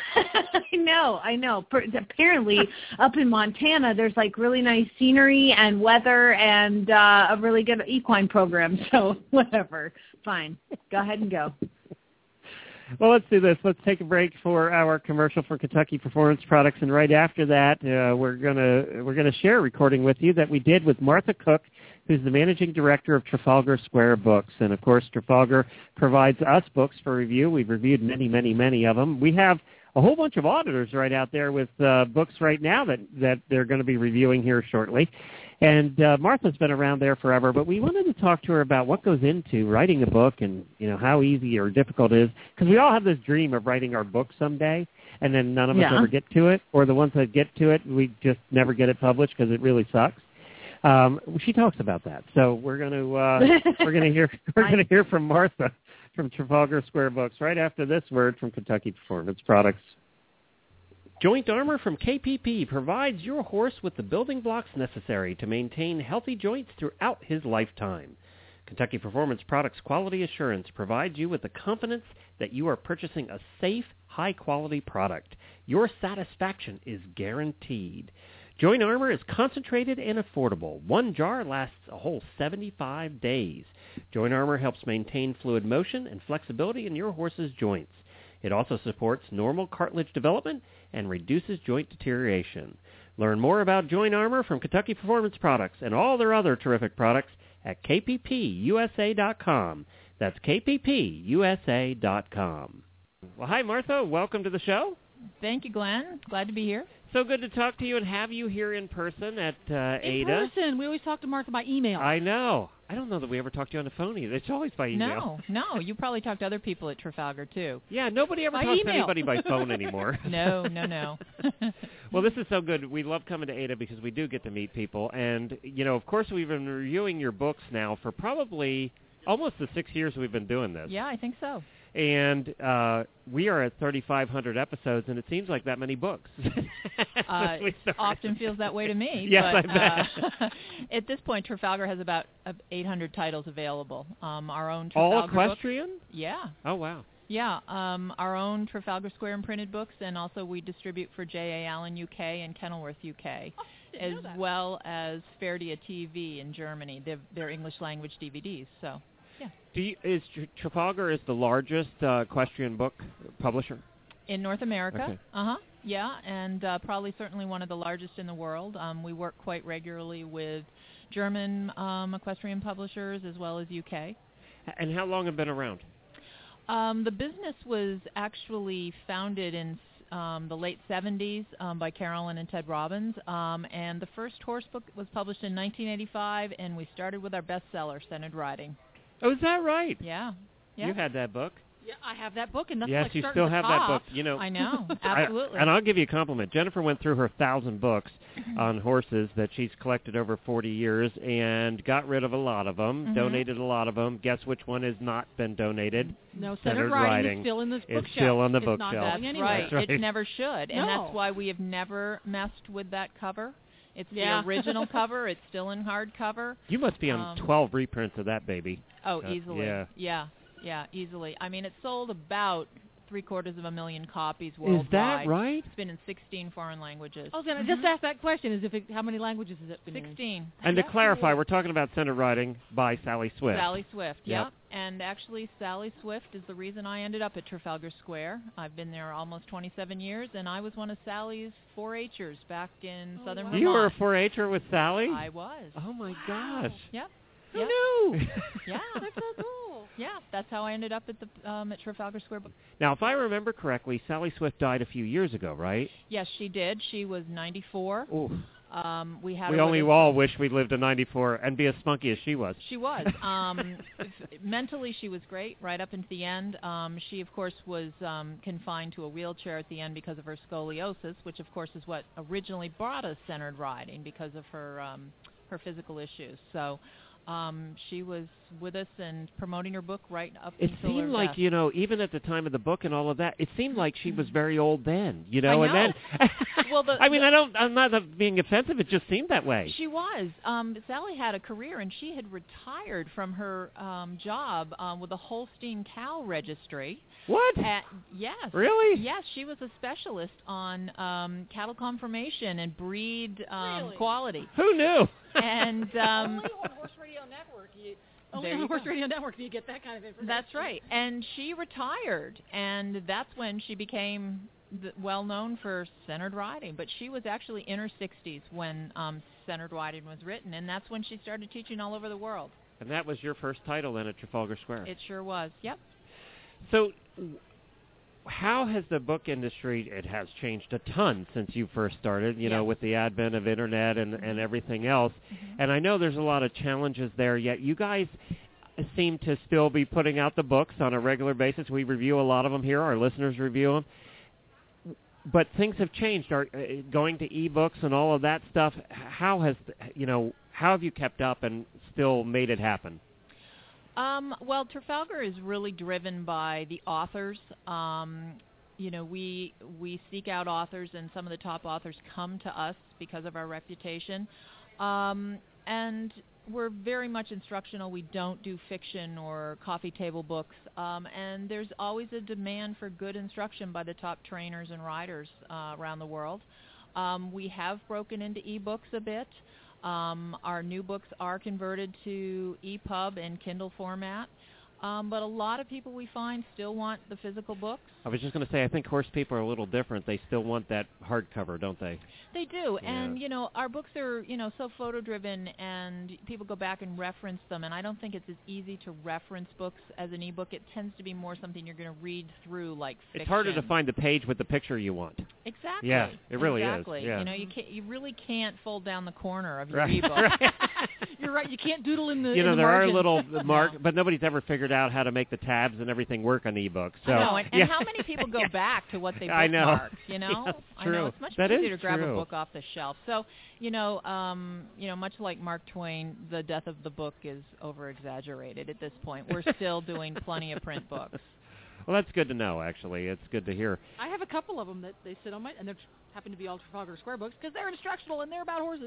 [SPEAKER 3] I know, I know. Per- apparently, up in Montana, there's like really nice scenery and weather and uh, a really good equine program. So whatever, fine. Go ahead and go.
[SPEAKER 1] Well, let's do this. Let's take a break for our commercial for Kentucky Performance Products, and right after that, uh, we're gonna we're gonna share a recording with you that we did with Martha Cook, who's the managing director of Trafalgar Square Books. And, of course, Trafalgar provides us books for review. We've reviewed many, many, many of them. We have a whole bunch of auditors right out there with uh, books right now that, that they're going to be reviewing here shortly. And uh, Martha's been around there forever, but we wanted to talk to her about what goes into writing a book and, you know, how easy or difficult it is. Because we all have this dream of writing our book someday, and then none of us
[SPEAKER 3] Yeah.
[SPEAKER 1] ever get to it. Or the ones that get to it, we just never get it published because it really sucks. Um, she talks about that, so we're going to uh, we're going to hear we're going to hear from Martha from Trafalgar Square Books right after this word from Kentucky Performance Products. Joint Armor from K P P provides your horse with the building blocks necessary to maintain healthy joints throughout his lifetime. Kentucky Performance Products Quality Assurance provides you with the confidence that you are purchasing a safe, high-quality product. Your satisfaction is guaranteed. Joint Armor is concentrated and affordable. One jar lasts a whole seventy-five days. Joint Armor helps maintain fluid motion and flexibility in your horse's joints. It also supports normal cartilage development and reduces joint deterioration. Learn more about Joint Armor from Kentucky Performance Products and all their other terrific products at K P P U S A dot com. That's K P P U S A dot com. Well, hi, Martha. Welcome to the show.
[SPEAKER 8] Thank you, Glenn. Glad to be here.
[SPEAKER 1] So good to talk to you and have you here in person at uh,
[SPEAKER 7] In
[SPEAKER 1] Ada.
[SPEAKER 7] person. We always talk to Martha by email.
[SPEAKER 1] I know. I don't know that we ever talked to you on the phone either. It's always by email.
[SPEAKER 8] No, no. You probably talk to other people at Trafalgar, too.
[SPEAKER 1] Yeah, nobody ever
[SPEAKER 7] By
[SPEAKER 1] talks to
[SPEAKER 7] email.
[SPEAKER 1] anybody by phone anymore.
[SPEAKER 8] No, no, no.
[SPEAKER 1] Well, this is so good. We love coming to Ada because we do get to meet people. And, you know, of course, we've been reviewing your books now for probably almost the six years we've been doing this.
[SPEAKER 8] Yeah, I think so.
[SPEAKER 1] And uh, we are at thirty-five hundred episodes, and it seems like that many books.
[SPEAKER 8] Uh,
[SPEAKER 1] We
[SPEAKER 8] it
[SPEAKER 1] started.
[SPEAKER 8] often feels that way to me.
[SPEAKER 1] Yes,
[SPEAKER 8] but,
[SPEAKER 1] I bet.
[SPEAKER 8] Uh, at this point, Trafalgar has about uh, eight hundred titles available. Um, our own
[SPEAKER 1] All
[SPEAKER 8] Trafalgar books.
[SPEAKER 1] equestrian?
[SPEAKER 8] Yeah.
[SPEAKER 1] Oh, wow.
[SPEAKER 8] Yeah, um, our own Trafalgar Square imprinted books, and also we distribute for J A. Allen U K and Kenilworth U K,
[SPEAKER 7] didn't
[SPEAKER 8] as
[SPEAKER 7] know that.
[SPEAKER 8] well as Ferdia T V in Germany. They're, they're English language D V Ds. So Yeah.
[SPEAKER 1] Do you, is Tr- Trafalgar is the largest uh, equestrian book publisher?
[SPEAKER 8] In North America.
[SPEAKER 1] Okay.
[SPEAKER 8] Uh-huh. Yeah, and uh, probably certainly one of the largest in the world. Um, we work quite regularly with German um, equestrian publishers as well as U K.
[SPEAKER 1] And how long have you been around?
[SPEAKER 8] Um, the business was actually founded in um, the late seventies um, by Carolyn and Ted Robbins, um, and the first horse book was published in nineteen eighty-five, and we started with our bestseller, Centered Riding.
[SPEAKER 1] Oh, is that right?
[SPEAKER 8] Yeah. Yeah.
[SPEAKER 1] You had that book.
[SPEAKER 7] Yeah, I have that book, and that's
[SPEAKER 1] Yes,
[SPEAKER 7] like
[SPEAKER 1] you
[SPEAKER 7] starting
[SPEAKER 1] still
[SPEAKER 7] to
[SPEAKER 1] have that
[SPEAKER 7] top.
[SPEAKER 1] book. You know,
[SPEAKER 8] I know.
[SPEAKER 1] I-
[SPEAKER 8] Absolutely.
[SPEAKER 1] and I'll give you a compliment. Jennifer went through her thousand books on horses that she's collected over forty years and got rid of a lot of them,
[SPEAKER 8] Mhm.
[SPEAKER 1] donated a lot of them. Guess which one has not been donated?
[SPEAKER 7] No,
[SPEAKER 1] Centered
[SPEAKER 7] Centered Riding,
[SPEAKER 1] Riding
[SPEAKER 7] is still in this
[SPEAKER 1] is
[SPEAKER 7] bookshelf.
[SPEAKER 1] still on the
[SPEAKER 7] It's
[SPEAKER 1] bookshelf.
[SPEAKER 7] not
[SPEAKER 8] That's
[SPEAKER 7] going anywhere.
[SPEAKER 8] right.
[SPEAKER 1] That's right.
[SPEAKER 8] It never should, and
[SPEAKER 7] No.
[SPEAKER 8] that's why we have never messed with that cover. It's
[SPEAKER 7] Yeah.
[SPEAKER 8] the original cover. It's still in hardcover.
[SPEAKER 1] You must be on
[SPEAKER 8] Um,
[SPEAKER 1] twelve reprints of that baby.
[SPEAKER 8] Oh,
[SPEAKER 1] Uh,
[SPEAKER 8] easily.
[SPEAKER 1] yeah.
[SPEAKER 8] yeah, yeah, easily. I mean, it sold about three quarters of a million copies worldwide.
[SPEAKER 1] Is that right?
[SPEAKER 8] It's been in sixteen foreign languages.
[SPEAKER 7] I was going to just ask that question: Is if it, how many languages is it been in?
[SPEAKER 8] sixteen.
[SPEAKER 1] And to
[SPEAKER 7] That's
[SPEAKER 1] clarify,
[SPEAKER 7] cool.
[SPEAKER 1] we're talking about Centered Riding by Sally Swift.
[SPEAKER 8] Sally Swift,
[SPEAKER 1] Yep.
[SPEAKER 8] yep. And actually, Sally Swift is the reason I ended up at Trafalgar Square. I've been there almost twenty-seven years, and I was one of Sally's four H'ers back in
[SPEAKER 7] Oh,
[SPEAKER 8] southern
[SPEAKER 7] wow.
[SPEAKER 8] Vermont.
[SPEAKER 1] You were a four H'er with Sally?
[SPEAKER 8] I was.
[SPEAKER 1] Oh, my gosh.
[SPEAKER 8] Yep.
[SPEAKER 1] Who
[SPEAKER 8] Yep.
[SPEAKER 1] knew?
[SPEAKER 8] Yeah.
[SPEAKER 7] That's so cool.
[SPEAKER 8] Yeah, that's how I ended up at the um, at Trafalgar Square. Book.
[SPEAKER 1] Now, if I remember correctly, Sally Swift died a few years ago, right?
[SPEAKER 8] Yes, she did. She was ninety-four.
[SPEAKER 1] Ooh.
[SPEAKER 8] Um, we had
[SPEAKER 1] We
[SPEAKER 8] her
[SPEAKER 1] only
[SPEAKER 8] with us-
[SPEAKER 1] all wish we lived to ninety-four and be as spunky as she was.
[SPEAKER 8] She was. Um, f- mentally, she was great right up into the end. Um, she, of course, was um, confined to a wheelchair at the end because of her scoliosis, which, of course, is what originally brought us Centered Riding because of her um, her physical issues. So um, she was with us and promoting her book right up
[SPEAKER 1] It
[SPEAKER 8] until her
[SPEAKER 1] seemed like,
[SPEAKER 8] death.
[SPEAKER 1] you know, even at the time of the book and all of that, it seemed like she was very old then, you know,
[SPEAKER 8] I
[SPEAKER 1] and
[SPEAKER 8] know.
[SPEAKER 1] then
[SPEAKER 8] Well, the-
[SPEAKER 1] I mean,
[SPEAKER 8] the-
[SPEAKER 1] I don't I'm not uh, being offensive, it just seemed that way.
[SPEAKER 8] She was. Um, Sally had a career, and she had retired from her um, job um, with the Holstein Cow Registry.
[SPEAKER 1] What?
[SPEAKER 8] At, yes.
[SPEAKER 1] Really?
[SPEAKER 8] Yes, she was a specialist on um, cattle conformation and breed um,
[SPEAKER 7] Really?
[SPEAKER 8] quality.
[SPEAKER 1] Who knew?
[SPEAKER 8] And um,
[SPEAKER 7] Only on Horse Radio Network. You, only
[SPEAKER 8] There
[SPEAKER 7] on
[SPEAKER 8] you
[SPEAKER 7] Horse
[SPEAKER 8] go.
[SPEAKER 7] Radio Network do you get that kind of information.
[SPEAKER 8] that's right. And she retired, and that's when she became the, well known for Centered Riding. But she was actually in her sixties when um, Centered Riding was written, and that's when she started teaching all over the world.
[SPEAKER 1] And that was your first title then at Trafalgar Square.
[SPEAKER 8] It sure was. Yep.
[SPEAKER 1] So w- how has the book industry, it has changed a ton since you first started, you know,
[SPEAKER 8] Yes.
[SPEAKER 1] with the advent of internet and, and everything else. And I know there's a lot of challenges there, yet you guys seem to still be putting out the books on a regular basis. We review a lot of them here. Our listeners review them. But things have changed. Are uh, going to ebooks and all of that stuff. h- How has, you know, how have you kept up and still made it happen?
[SPEAKER 8] Um, well, Trafalgar is really driven by the authors. Um, you know, we we seek out authors, and some of the top authors come to us because of our reputation. Um, and we're very much instructional. We don't do fiction or coffee table books. Um, and there's always a demand for good instruction by the top trainers and riders uh, around the world. Um, we have broken into ebooks a bit. Um, our new books are converted to E P U B and Kindle format, um, but a lot of people we find still want the physical books.
[SPEAKER 1] I was just going to say, I think horse people are a little different. They still want that hardcover, don't they?
[SPEAKER 8] They do,
[SPEAKER 1] Yeah.
[SPEAKER 8] and you know, our books are you know so photo driven, and people go back and reference them. And I don't think it's as easy to reference books as an ebook. It tends to be more something you're going to read through, like fiction.
[SPEAKER 1] It's harder to find the page with the picture you want.
[SPEAKER 8] Exactly.
[SPEAKER 1] Yeah, it really is,
[SPEAKER 8] exactly.
[SPEAKER 1] yeah.
[SPEAKER 8] You know, you can't, you really can't fold down the corner of your
[SPEAKER 1] Right.
[SPEAKER 8] ebook.
[SPEAKER 1] Right.
[SPEAKER 7] You're right. You can't doodle in the.
[SPEAKER 1] You
[SPEAKER 7] in
[SPEAKER 1] know,
[SPEAKER 7] the
[SPEAKER 1] there are
[SPEAKER 7] margins.
[SPEAKER 1] little mark,
[SPEAKER 8] No.
[SPEAKER 1] but nobody's ever figured out how to make the tabs and everything work on ebooks. So,
[SPEAKER 8] I know, and, and
[SPEAKER 1] yeah.
[SPEAKER 8] how many people go
[SPEAKER 1] Yeah.
[SPEAKER 8] back to what they bookmarked?
[SPEAKER 1] I know.
[SPEAKER 8] You know,
[SPEAKER 1] Yeah, that's
[SPEAKER 8] I
[SPEAKER 1] true.
[SPEAKER 8] know it's much
[SPEAKER 1] That
[SPEAKER 8] easier
[SPEAKER 1] is
[SPEAKER 8] to grab
[SPEAKER 1] true.
[SPEAKER 8] a book off the shelf. So, you know, um, you know, much like Mark Twain, the death of the book is over exaggerated at this point. We're still doing plenty of print books.
[SPEAKER 1] Well, that's good to know. Actually, it's good to hear.
[SPEAKER 7] I have a couple of them that they sit on my, and they happen to be all Trafalgar Square books because they're instructional and they're about horses.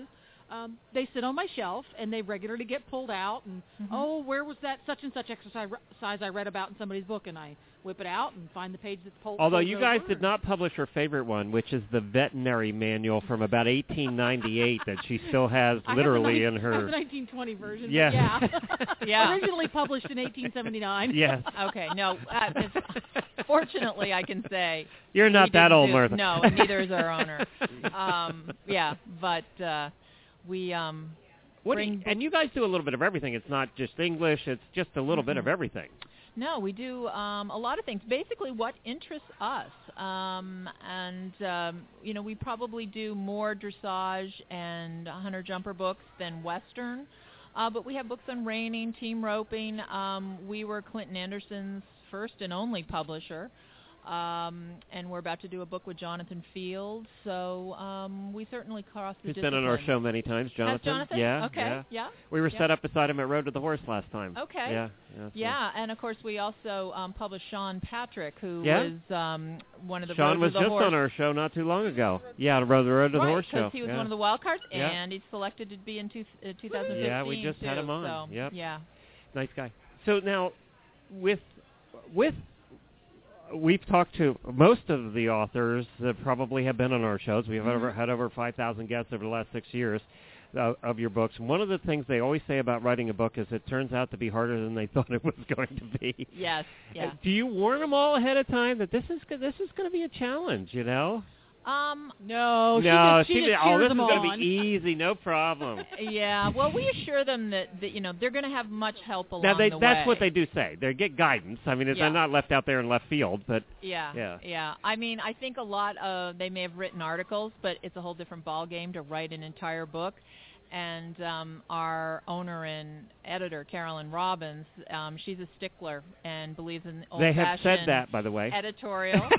[SPEAKER 7] um, they sit on my shelf, and they regularly get pulled out. And
[SPEAKER 8] Mhm.
[SPEAKER 7] oh, where was that such and such exercise size I read about in somebody's book? And I whip it out and find the page that's pulled.
[SPEAKER 1] Although
[SPEAKER 7] pulled
[SPEAKER 1] you
[SPEAKER 7] over
[SPEAKER 1] guys
[SPEAKER 7] and-
[SPEAKER 1] did not publish her favorite one, which is the veterinary manual from about eighteen ninety-eight that she still has
[SPEAKER 7] I have the
[SPEAKER 1] literally
[SPEAKER 7] nine-
[SPEAKER 1] in
[SPEAKER 7] I have
[SPEAKER 1] her.
[SPEAKER 7] the nineteen twenty version. but
[SPEAKER 1] Yeah.
[SPEAKER 7] yeah.
[SPEAKER 8] Yeah.
[SPEAKER 7] Originally published in eighteen seventy-nine.
[SPEAKER 1] Yes.
[SPEAKER 8] Okay, no. Uh, if- fortunately, I can say
[SPEAKER 1] You're
[SPEAKER 8] we
[SPEAKER 1] not that
[SPEAKER 8] didn't
[SPEAKER 1] old,
[SPEAKER 8] do-
[SPEAKER 1] Martha.
[SPEAKER 8] No, and neither is our owner. Um, yeah, but uh, we um,
[SPEAKER 1] What do you-
[SPEAKER 8] bring
[SPEAKER 1] and you guys do a little bit of everything. It's not just English. It's just a little bit of everything.
[SPEAKER 8] No, we do um, a lot of things. Basically, what interests us, um, and um, you know, we probably do more dressage and hunter jumper books than Western, uh, but we have books on reining, team roping. Um, we were Clinton Anderson's first and only publisher. Um, and we're about to do a book with Jonathan Field, so um, we certainly cross the
[SPEAKER 1] He's been on our
[SPEAKER 8] disciplines.
[SPEAKER 1] show many times, Jonathan.
[SPEAKER 8] Has Jonathan?
[SPEAKER 1] Yeah,
[SPEAKER 8] Okay.
[SPEAKER 1] yeah.
[SPEAKER 8] Yeah.
[SPEAKER 1] We were
[SPEAKER 8] Yeah.
[SPEAKER 1] set up beside him at Road to the Horse last time.
[SPEAKER 8] Okay.
[SPEAKER 1] Yeah. Yeah. so-
[SPEAKER 8] Yeah, and of course we also um, published Sean Patrick, who
[SPEAKER 1] Yeah?
[SPEAKER 8] was um, one of the
[SPEAKER 1] Sean
[SPEAKER 8] Road
[SPEAKER 1] was
[SPEAKER 8] to the
[SPEAKER 1] just
[SPEAKER 8] Horse.
[SPEAKER 1] on our show not too long ago. Yeah, the Road, the Road to the
[SPEAKER 8] right,
[SPEAKER 1] Horse show.
[SPEAKER 8] because he was
[SPEAKER 1] yeah.
[SPEAKER 8] one of the wild cards,
[SPEAKER 1] Yeah.
[SPEAKER 8] and he's selected to be in two, uh, two thousand fifteen.
[SPEAKER 1] Yeah, we just
[SPEAKER 8] too,
[SPEAKER 1] had him on.
[SPEAKER 8] So,
[SPEAKER 1] Yep.
[SPEAKER 8] Yeah.
[SPEAKER 1] Nice guy. So now, with with we've talked to most of the authors that probably have been on our shows. We've
[SPEAKER 8] Mm-hmm.
[SPEAKER 1] had over had over five thousand guests over the last six years uh, of your books. And one of the things they always say about writing a book is it turns out to be harder than they thought it was going to be.
[SPEAKER 8] Yes. Yeah.
[SPEAKER 1] Uh, Do you warn them all ahead of time that this is go- this is going to be a challenge? You know.
[SPEAKER 8] Um.
[SPEAKER 7] No, she
[SPEAKER 1] no,
[SPEAKER 7] just, she just
[SPEAKER 1] oh,
[SPEAKER 7] cheers
[SPEAKER 1] this is
[SPEAKER 7] them
[SPEAKER 1] going
[SPEAKER 7] on.
[SPEAKER 1] to be easy, no problem.
[SPEAKER 8] Yeah. Well, we assure them that, that you know they're going to have much help along
[SPEAKER 1] Now they,
[SPEAKER 8] the
[SPEAKER 1] that's
[SPEAKER 8] way.
[SPEAKER 1] what they do say. They get guidance. I mean,
[SPEAKER 8] Yeah.
[SPEAKER 1] they're not left out there in left field, but
[SPEAKER 8] Yeah,
[SPEAKER 1] Yeah.
[SPEAKER 8] yeah. I mean, I think a lot of they may have written articles, but it's a whole different ball game to write an entire book. And um, our owner and editor, Carolyn Robbins, um, she's a stickler and believes in
[SPEAKER 1] they have
[SPEAKER 8] old-fashioned
[SPEAKER 1] said that, by the way.
[SPEAKER 8] editorial.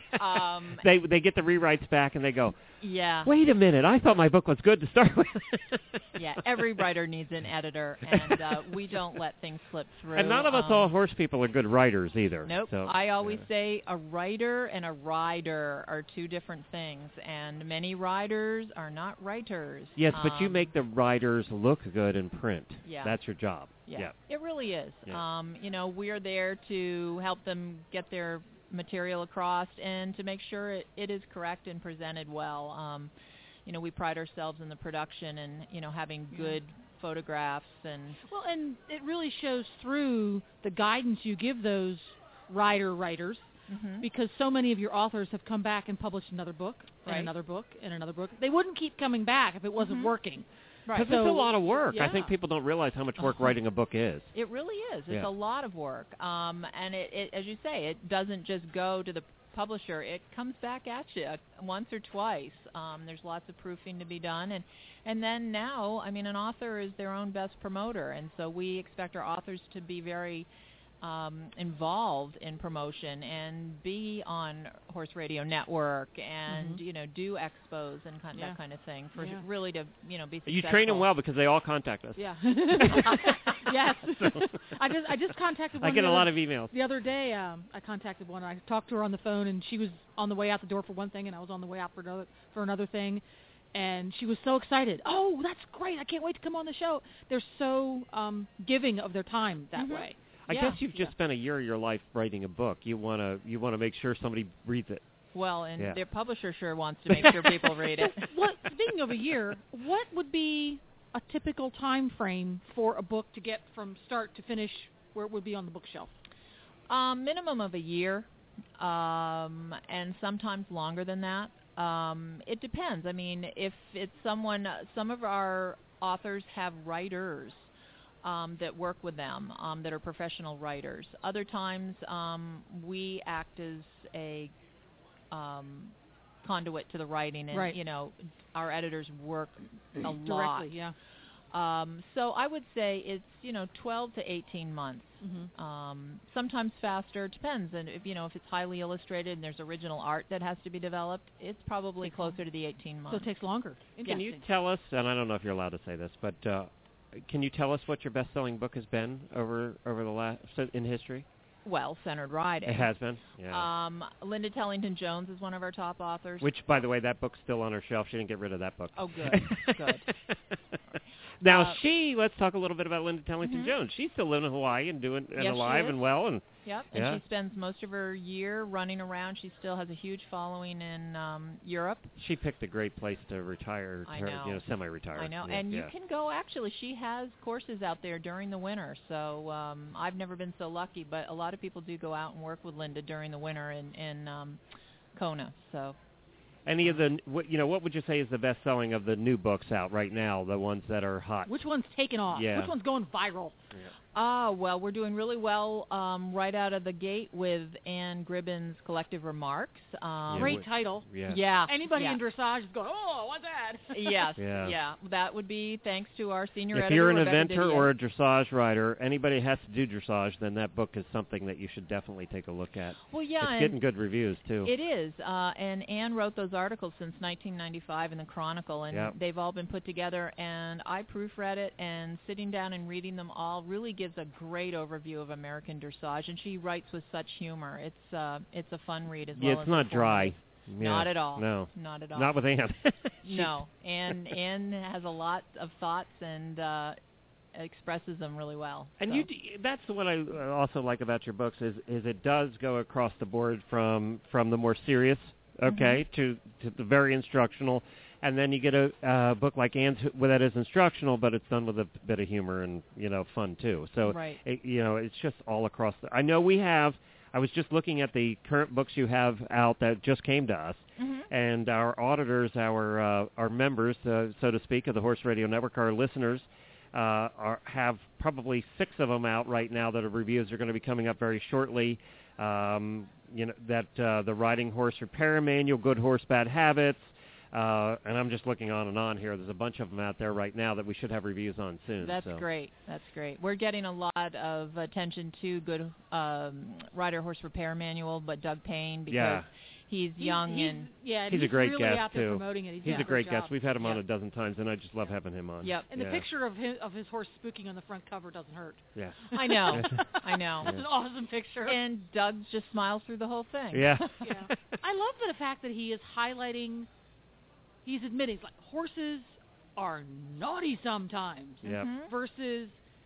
[SPEAKER 8] um,
[SPEAKER 1] they they get the rewrites back and they go,
[SPEAKER 8] yeah,
[SPEAKER 1] wait a minute, I thought my book was good to start with.
[SPEAKER 8] yeah. Every writer needs an editor, and uh, we don't let things slip through.
[SPEAKER 1] And none of us
[SPEAKER 8] um,
[SPEAKER 1] all horse people are good writers either.
[SPEAKER 8] Nope.
[SPEAKER 1] So,
[SPEAKER 8] I always
[SPEAKER 1] yeah.
[SPEAKER 8] say a writer and a rider are two different things, and many riders are not writers.
[SPEAKER 1] Yes, but you
[SPEAKER 8] Um,
[SPEAKER 1] make the writers look good in print.
[SPEAKER 8] Yeah.
[SPEAKER 1] That's your job.
[SPEAKER 8] Yeah, it really is.
[SPEAKER 1] Yeah.
[SPEAKER 8] Um, you know, we're there to help them get their material across and to make sure it, it is correct and presented well. Um, you know, we pride ourselves in the production and, you know, having good photographs and
[SPEAKER 7] Well, and it really shows through the guidance you give those writer writers,
[SPEAKER 8] Mhm.
[SPEAKER 7] because so many of your authors have come back and published another book, and
[SPEAKER 8] Right.
[SPEAKER 7] another book, and another book. They wouldn't keep coming back if it wasn't
[SPEAKER 8] Mhm.
[SPEAKER 7] working.
[SPEAKER 1] Because
[SPEAKER 7] So-
[SPEAKER 1] it's a lot of work. I
[SPEAKER 7] yeah.
[SPEAKER 1] think people don't realize how much work
[SPEAKER 8] Uh-huh.
[SPEAKER 1] writing a book is.
[SPEAKER 8] It really is. It's
[SPEAKER 1] Yeah.
[SPEAKER 8] a lot of work. Um, and it, it, as you say, it doesn't just go to the publisher. It comes back at you once or twice. Um, there's lots of proofing to be done. And, and then now, I mean, an author is their own best promoter. And so we expect our authors to be very um, involved in promotion and be on Horse Radio Network and,
[SPEAKER 7] Mhm.
[SPEAKER 8] you know, do expos and kind
[SPEAKER 7] Yeah.
[SPEAKER 8] that kind of thing for
[SPEAKER 7] Yeah.
[SPEAKER 8] really to, you know, be successful.
[SPEAKER 1] You train them well because they all contact us.
[SPEAKER 7] Yeah. Yes. I just I just contacted one.
[SPEAKER 1] I get
[SPEAKER 7] the
[SPEAKER 1] a
[SPEAKER 7] other-
[SPEAKER 1] lot of emails.
[SPEAKER 7] The other day, um, I contacted one. I talked to her on the phone, and she was on the way out the door for one thing, and I was on the way out for another for another thing. And she was so excited. Oh, that's great! I can't wait to come on the show. They're so um, giving of their time that
[SPEAKER 8] Mhm.
[SPEAKER 7] way.
[SPEAKER 1] I
[SPEAKER 7] Yeah.
[SPEAKER 1] guess you've just spent a year of your life writing a book. You want to you want to make sure somebody reads it.
[SPEAKER 8] Well, and
[SPEAKER 1] Yeah.
[SPEAKER 8] their publisher sure wants to make sure people read it.
[SPEAKER 7] What, speaking of a year, what would be a typical time frame for a book to get from start to finish where it would be on the bookshelf?
[SPEAKER 8] Um, minimum of a year, um, and sometimes longer than that. Um, it depends. I mean, if it's someone, some of our authors have writers um, that work with them um, that are professional writers. Other times, um, we act as a um, conduit to the writing, and
[SPEAKER 7] Right.
[SPEAKER 8] you know, our editors work a lot.
[SPEAKER 7] Directly, yeah.
[SPEAKER 8] Um, so I would say it's, you know, twelve to eighteen months.
[SPEAKER 7] Mm-hmm.
[SPEAKER 8] Um, sometimes faster. It depends. And if you know if it's highly illustrated and there's original art that has to be developed, it's probably
[SPEAKER 7] Takes
[SPEAKER 8] closer to the eighteen
[SPEAKER 7] So
[SPEAKER 8] months.
[SPEAKER 7] it takes longer.
[SPEAKER 1] Can you
[SPEAKER 7] Interesting.
[SPEAKER 1] tell us, and I don't know if you're allowed to say this, but uh, can you tell us what your best-selling book has been over over the last so in history?
[SPEAKER 8] well, centered riding.
[SPEAKER 1] It has been. Yeah.
[SPEAKER 8] Um, Linda Tellington Jones is one of our top authors.
[SPEAKER 1] Which, by the way, that book's still on her shelf. She didn't get rid of that book.
[SPEAKER 8] Oh, good, good.
[SPEAKER 1] Now,
[SPEAKER 8] Uh,
[SPEAKER 1] she, let's talk a little bit about Linda Tellington
[SPEAKER 8] Mhm.
[SPEAKER 1] Jones. She's still living in Hawaii and doing and
[SPEAKER 8] Yes, she
[SPEAKER 1] alive
[SPEAKER 8] is.
[SPEAKER 1] and well. And
[SPEAKER 8] Yep, and
[SPEAKER 1] Yeah.
[SPEAKER 8] she spends most of her year running around. She still has a huge following in um, Europe.
[SPEAKER 1] she picked a great place to retire,
[SPEAKER 8] I
[SPEAKER 1] her,
[SPEAKER 8] know.
[SPEAKER 1] you know, semi-retire.
[SPEAKER 8] I know,
[SPEAKER 1] Yeah,
[SPEAKER 8] and
[SPEAKER 1] yeah.
[SPEAKER 8] you can go. Actually, she has courses out there during the winter. So um, I've never been so lucky, but a lot of people do go out and work with Linda during the winter in in um, Kona. So
[SPEAKER 1] Any of the, what, you know, what would you say is the best selling of the new books out right now, the ones that are hot?
[SPEAKER 7] Which one's taken off?
[SPEAKER 1] Yeah.
[SPEAKER 7] Which one's going viral?
[SPEAKER 8] Ah, well, we're doing really well um, right out of the gate with Anne Gribbin's Collective Remarks. Um,
[SPEAKER 7] Great
[SPEAKER 1] what-
[SPEAKER 7] title.
[SPEAKER 1] Yeah.
[SPEAKER 8] Yeah.
[SPEAKER 7] Anybody
[SPEAKER 8] yeah.
[SPEAKER 7] in dressage is going, oh, what's that?
[SPEAKER 8] Yes,
[SPEAKER 1] Yeah.
[SPEAKER 8] yeah. That would be thanks to our senior
[SPEAKER 1] If
[SPEAKER 8] editor,
[SPEAKER 1] you're an
[SPEAKER 8] Rebecca
[SPEAKER 1] eventer
[SPEAKER 8] Didier.
[SPEAKER 1] or a dressage rider, anybody who has to do dressage, then that book is something that you should definitely take a look at.
[SPEAKER 8] Well, yeah,
[SPEAKER 1] It's
[SPEAKER 8] and
[SPEAKER 1] getting good reviews, too.
[SPEAKER 8] it is. Uh, and Anne wrote those articles since nineteen ninety-five in the Chronicle, and
[SPEAKER 1] Yep.
[SPEAKER 8] they've all been put together. And I proofread it, and sitting down and reading them all really gives a great overview of American dressage. And she writes with such humor. It's uh, it's a fun read as
[SPEAKER 1] yeah,
[SPEAKER 8] well.
[SPEAKER 1] it's
[SPEAKER 8] as
[SPEAKER 1] not dry.
[SPEAKER 8] informative.
[SPEAKER 1] Yeah.
[SPEAKER 8] Not at all.
[SPEAKER 1] No.
[SPEAKER 8] Not at all.
[SPEAKER 1] Not with Anne.
[SPEAKER 8] No, and Anne has a lot of thoughts and uh, expresses them really well.
[SPEAKER 1] And
[SPEAKER 8] so.
[SPEAKER 1] you, d- that's what I uh, also like about your books is is it does go across the board from from the more serious, okay,
[SPEAKER 8] Mm-hmm.
[SPEAKER 1] to to the very instructional, and then you get a uh, book like Anne's where that is instructional, but it's done with a bit of humor and you know fun too. So
[SPEAKER 8] Right.
[SPEAKER 1] it, you know it's just all across. The, I know we have. I was just looking at the current books you have out that just came to us.
[SPEAKER 8] Mhm.
[SPEAKER 1] And our auditors, our uh, our members, uh, so to speak, of the Horse Radio Network, our listeners, uh, are, have probably six of them out right now that are reviews are going to be coming up very shortly. Um, you know that uh, the Riding Horse Repair Manual, Good Horse, Bad Habits, uh, and I'm just looking on and on here. There's a bunch of them out there right now that we should have reviews on soon.
[SPEAKER 8] That's
[SPEAKER 1] so.
[SPEAKER 8] great. That's great. We're getting a lot of attention to Good um, Rider Horse Repair Manual, but Doug Payne because
[SPEAKER 1] Yeah.
[SPEAKER 8] he's
[SPEAKER 7] He's-
[SPEAKER 8] young
[SPEAKER 7] he's,
[SPEAKER 8] and
[SPEAKER 7] yeah, and
[SPEAKER 1] He's a great
[SPEAKER 7] really
[SPEAKER 1] guest,
[SPEAKER 7] out there
[SPEAKER 1] too.
[SPEAKER 7] promoting it. He's,
[SPEAKER 1] He's
[SPEAKER 7] done
[SPEAKER 1] a great
[SPEAKER 7] job.
[SPEAKER 1] guest. We've had him on
[SPEAKER 8] Yep.
[SPEAKER 1] a dozen times, and I just love having him on.
[SPEAKER 8] Yep.
[SPEAKER 7] And
[SPEAKER 1] yeah.
[SPEAKER 7] the picture of his, of his horse spooking on the front cover doesn't hurt.
[SPEAKER 1] Yeah.
[SPEAKER 8] I know. I know.
[SPEAKER 7] It's an awesome picture.
[SPEAKER 8] And Doug just smiles through the whole thing.
[SPEAKER 1] Yeah.
[SPEAKER 7] yeah. I love the fact that he is highlighting, he's admitting, like, horses are naughty sometimes
[SPEAKER 1] Yep.
[SPEAKER 8] Mhm.
[SPEAKER 7] versus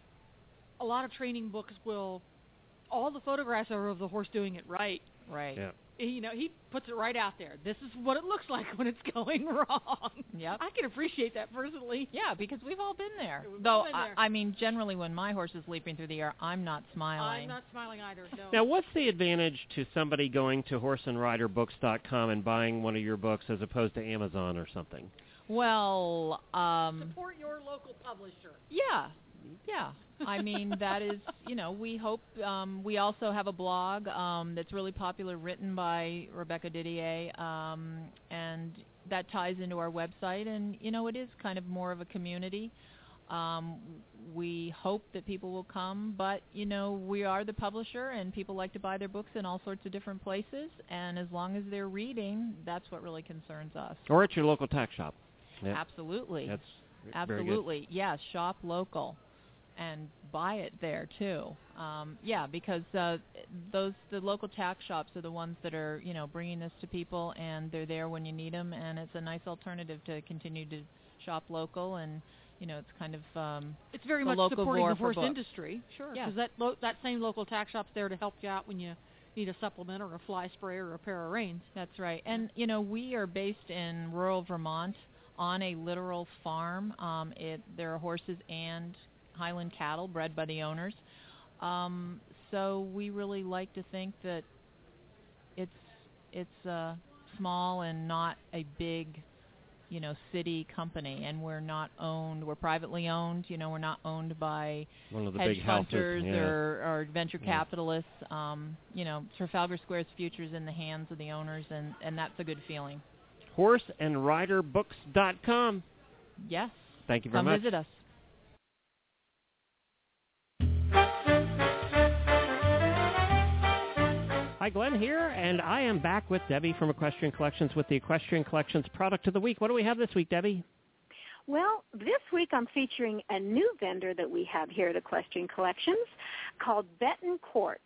[SPEAKER 7] a lot of training books will, all the photographs are of the horse doing it right.
[SPEAKER 8] Right.
[SPEAKER 1] Yeah.
[SPEAKER 7] You know, he puts it right out there. This is what it looks like when it's going wrong.
[SPEAKER 8] Yep.
[SPEAKER 7] I can appreciate that personally.
[SPEAKER 8] Yeah, because we've all been there.
[SPEAKER 7] We've
[SPEAKER 8] Though
[SPEAKER 7] all been
[SPEAKER 8] I,
[SPEAKER 7] there.
[SPEAKER 8] I mean, generally when my horse is leaping through the air, I'm not smiling.
[SPEAKER 7] I'm not smiling either. No.
[SPEAKER 1] Now, what's the advantage to somebody going to horse and rider books dot com and buying one of your books as opposed to Amazon or something?
[SPEAKER 8] Well, um,
[SPEAKER 7] Support your local publisher.
[SPEAKER 8] yeah, yeah. I mean, that is, you know, we hope. Um, we also have a blog um, that's really popular, written by Rebecca Didier, um, and that ties into our website. And you know, it is kind of more of a community. Um, we hope that people will come, but you know, we are the publisher, and people like to buy their books in all sorts of different places. And as long as they're reading, that's what really concerns us.
[SPEAKER 1] Or at your local tack shop. Yeah.
[SPEAKER 8] Absolutely.
[SPEAKER 1] That's very good.
[SPEAKER 8] Absolutely. Yes, shop local and buy it there too. Um, yeah, because uh, those the local tack shops are the ones that are, you know, bringing this to people, and they're there when you need them, and it's a nice alternative to continue to shop local. And you know, it's kind of um,
[SPEAKER 7] It's very
[SPEAKER 8] the
[SPEAKER 7] much
[SPEAKER 8] local
[SPEAKER 7] supporting
[SPEAKER 8] war
[SPEAKER 7] the
[SPEAKER 8] for
[SPEAKER 7] horse
[SPEAKER 8] books.
[SPEAKER 7] industry. Sure.
[SPEAKER 8] Yeah.
[SPEAKER 7] Because that lo- that same local tack shop's there to help you out when you need a supplement or a fly spray or a pair of reins.
[SPEAKER 8] That's right. And, you know, we are based in rural Vermont on a literal farm. Um, it, there are horses and Highland cattle bred by the owners. Um, so we really like to think that it's it's uh, small and not a big, you know, city company. And we're not owned. We're privately owned. You know, we're not owned by
[SPEAKER 1] One of the
[SPEAKER 8] hedge
[SPEAKER 1] big houses.
[SPEAKER 8] hunters
[SPEAKER 1] Yeah.
[SPEAKER 8] or, or venture
[SPEAKER 1] Yeah.
[SPEAKER 8] capitalists. Um, you know, Trafalgar Square's future is in the hands of the owners, and, and that's a good feeling.
[SPEAKER 1] horse and rider books dot com.
[SPEAKER 8] Yes.
[SPEAKER 1] Thank you very
[SPEAKER 8] Come
[SPEAKER 1] much.
[SPEAKER 8] visit us.
[SPEAKER 1] Hi, Glenn here, and I am back with Debbie from Equestrian Collections with the Equestrian Collections Product of the Week. What do we have this week, Debbie?
[SPEAKER 9] Well, this week I'm featuring a new vendor that we have here at Equestrian Collections called Betancourt.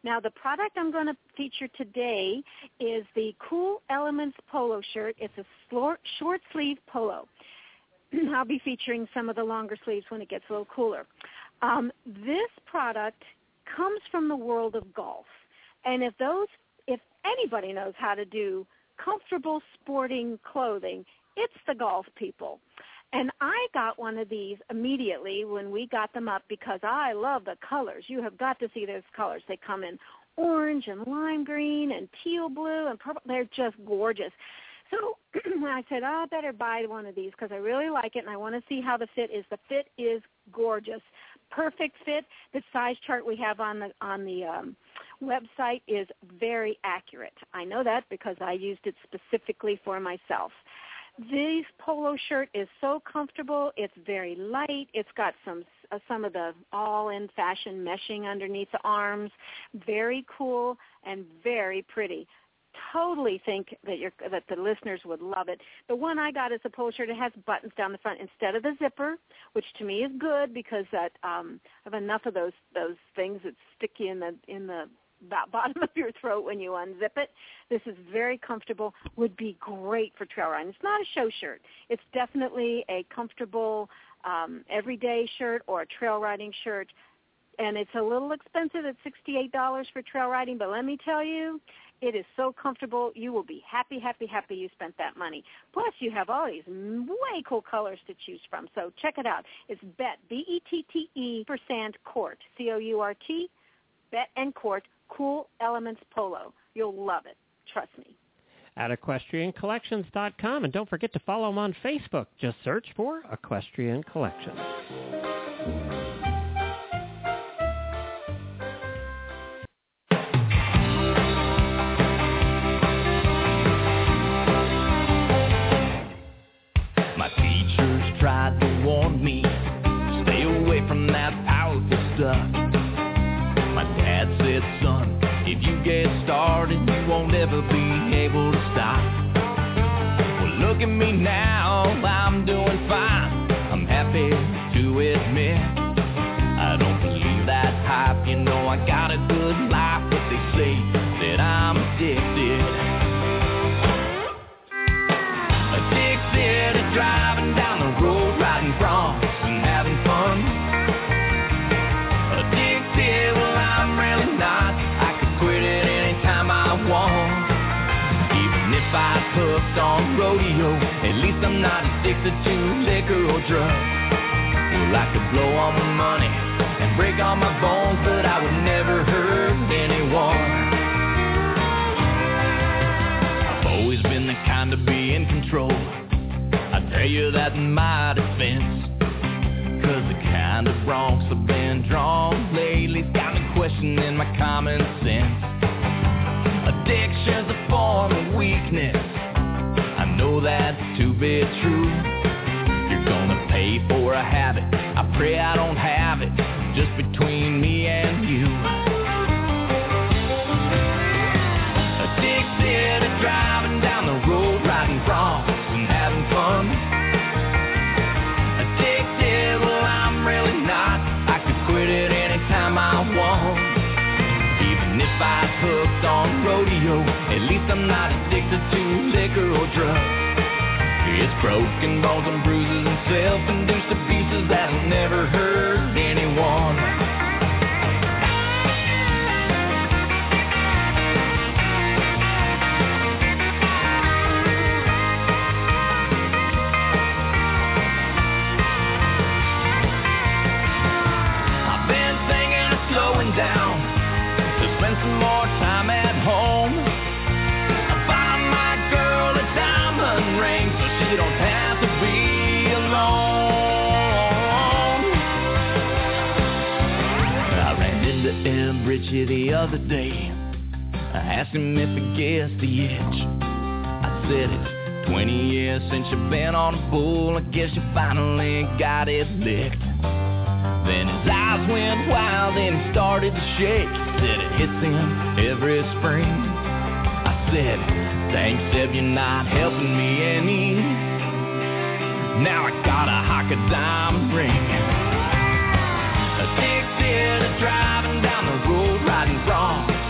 [SPEAKER 9] Now, the product I'm going to feature today is the Cool Elements polo shirt. It's a short sleeve polo. I'll be featuring some of the longer sleeves when it gets a little cooler. Um, this product comes from the world of golf. And if those, if anybody knows how to do comfortable sporting clothing, it's the golf people. And I got one of these immediately when we got them up because I love the colors. You have got to see those colors. They come in orange and lime green and teal blue and purple. They're just gorgeous. So I said, oh, I better buy one of these because I really like it and I want to see how the fit is. The fit is gorgeous. Perfect fit. The size chart we have on the on the um, website is very accurate. I know that because I used it specifically for myself. This polo shirt is so comfortable. It's very light. It's got some uh, some of the all-in fashion meshing underneath the arms. Very cool and very pretty. Totally think that you're, that the listeners would love it. The one I got is a polo shirt. It has buttons down the front instead of the zipper, which to me is good because that um, I have enough of those those things that stick you in the in the bottom of your throat when you unzip it. This is very comfortable, would be great for trail riding. It's not a show shirt. It's definitely a comfortable um, everyday shirt or a trail riding shirt, and it's a little expensive at sixty-eight dollars for trail riding, but let me tell you, it is so comfortable. You will be happy, happy, happy you spent that money. Plus, you have all these way cool colors to choose from, so check it out. It's B E T, B E T T E, percent Court, C O U R T, B E T and Court, Cool Elements Polo. You'll love it. Trust me.
[SPEAKER 1] At equestrian collections dot com. And don't forget to follow them on Facebook. Just search for Equestrian Collections.
[SPEAKER 10] My teachers tried to warn me, stay away from that powerful stuff. My dad said, son, if you get started, you won't ever be able to stop. Well, look at me now, I'm doing fine. I'm happy to admit I don't believe that hype. You know I got a good life, but they say that I'm addicted. Addicted to driving down the road, riding broncs and having fun. I'm hooked on rodeo, at least I'm not addicted to liquor or drugs. Well, I could blow all my money and break all my bones, but I would never hurt anyone. I've always been the kind to be in control. I tell you that in my defense, cause the kind of broncs I've been drawn lately's got me questioning my common sense. Addiction's a form of weakness, I know that to be true. You're gonna pay for a habit, I pray I don't have it, just between me and you. Addicted to driving down the road, riding broncs and having fun. Addicted, well I'm really not, I could quit it anytime I want. If I hooked on rodeo, at least I'm not addicted to liquor or drugs. It's broken bones and bruises and self-induced abuses that'll never hurt anyone. I've been thinking of slowing down, spend some more time at home. I buy my girl a diamond ring so she don't have to be alone. I ran into Ed Ritchie the other day. I asked him if he guessed the itch. I said, it's twenty years since you've been on a bull. I guess you finally got it licked. Then his eyes went wild and he started to shake. He said it hits him every spring. I said, thanks Deb, you're not helping me any. Now I gotta hock a diamond ring. Addicted to driving down the road, riding broncs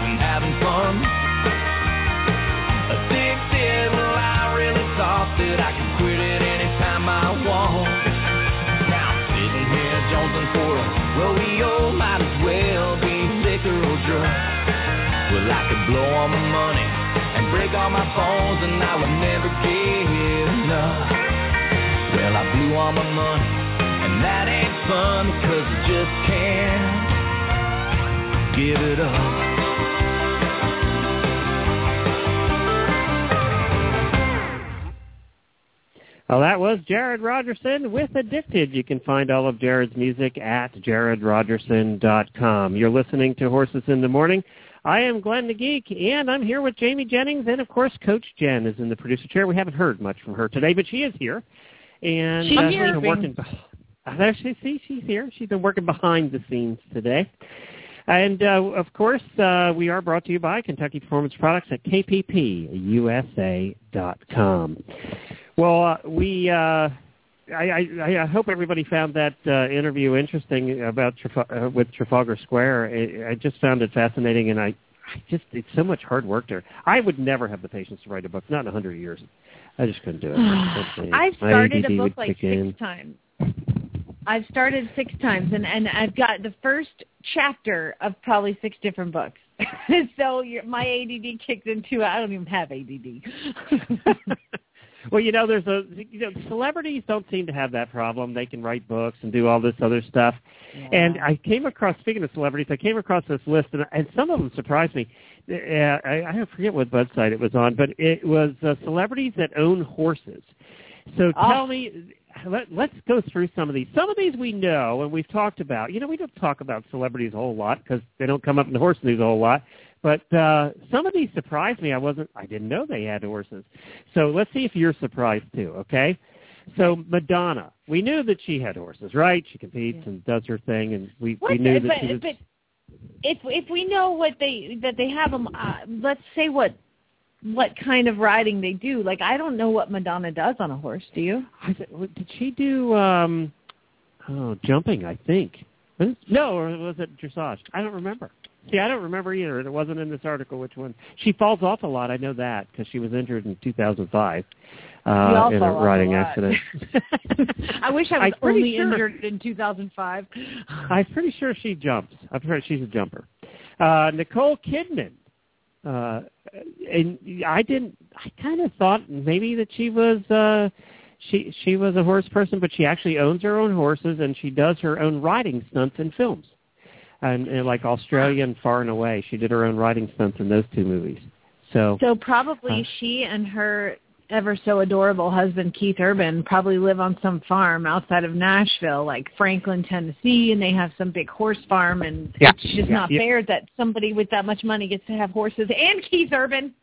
[SPEAKER 10] Well, we all might as well be liquor or drugs. Well, I could blow all my money and break all my bones, and I would never get enough. Well, I blew all my money, and that ain't fun, because I just can't give it up.
[SPEAKER 1] Well, that was Jared Rogerson with Addicted. You can find all of Jared's music at jared rogerson dot com. You're listening to Horses in the Morning. I am Glenn the Geek, and I'm here with Jamie Jennings, and, of course, Coach Jen is in the producer chair. We haven't heard much from her today, but she is here. And
[SPEAKER 3] She's
[SPEAKER 1] uh,
[SPEAKER 3] here.
[SPEAKER 1] She's been working, there she, see, she's here. She's been working behind the scenes today. And, uh, of course, uh, we are brought to you by Kentucky Performance Products at K P P U S A dot com. Well, uh, we, uh, I, I, I hope everybody found that uh, interview interesting about Traf- uh, with Trafalgar Square. I, I just found it fascinating, and I, I just, it's so much hard work there. I would never have the patience to write a book, not in a hundred years. I just couldn't do it.
[SPEAKER 3] I've started
[SPEAKER 1] A D D
[SPEAKER 3] a book
[SPEAKER 1] would
[SPEAKER 3] like
[SPEAKER 1] kick
[SPEAKER 3] six
[SPEAKER 1] in.
[SPEAKER 3] times. I've started six times, and, and I've got the first chapter of probably six different books. So your, my A D D kicked in too. I don't even have A D D.
[SPEAKER 1] Well, you know, there's a, you know, celebrities don't seem to have that problem. They can write books and do all this other stuff. Yeah. And I came across, speaking of celebrities, I came across this list, and, and some of them surprised me. Uh, I, I forget what website it was on, but it was uh, celebrities that own horses. So
[SPEAKER 3] oh.
[SPEAKER 1] tell me, let, let's go through some of these. Some of these we know, and we've talked about. You know, we don't talk about celebrities a whole lot because they don't come up in the horse news a whole lot. But uh, some of these surprised me. I wasn't. I didn't know they had horses. So let's see if you're surprised too. Okay. So Madonna, we knew that she had horses, right? She competes yeah. and does her thing, and we, we knew
[SPEAKER 3] the,
[SPEAKER 1] that
[SPEAKER 3] but,
[SPEAKER 1] she was.
[SPEAKER 3] But if if we know what they that they have them, uh, let's say what what kind of riding they do. Like I don't know what Madonna does on a horse. Do you?
[SPEAKER 1] I said, did she do um, oh jumping? I think. No, or was it dressage? I don't remember. See, I don't remember either. It wasn't in this article which one. She falls off a lot. I know that because she was injured in two thousand five uh, in a riding a accident.
[SPEAKER 3] I wish I was
[SPEAKER 1] I'm
[SPEAKER 3] only
[SPEAKER 1] sure.
[SPEAKER 3] injured in two thousand five.
[SPEAKER 1] I'm pretty sure she jumps. I'm pretty sure she's a jumper. Uh, Nicole Kidman. Uh, and I didn't. I kind of thought maybe that she was. Uh, she she was a horse person, but she actually owns her own horses and she does her own riding stunts in films. And, and like Australia and Far and Away, she did her own riding stunts in those two movies. So,
[SPEAKER 3] so probably uh, she and her ever so adorable husband Keith Urban probably live on some farm outside of Nashville, like Franklin, Tennessee, and they have some big horse farm. And
[SPEAKER 1] yeah,
[SPEAKER 3] it's just
[SPEAKER 1] yeah,
[SPEAKER 3] not
[SPEAKER 1] yeah.
[SPEAKER 3] fair that somebody with that much money gets to have horses and Keith Urban.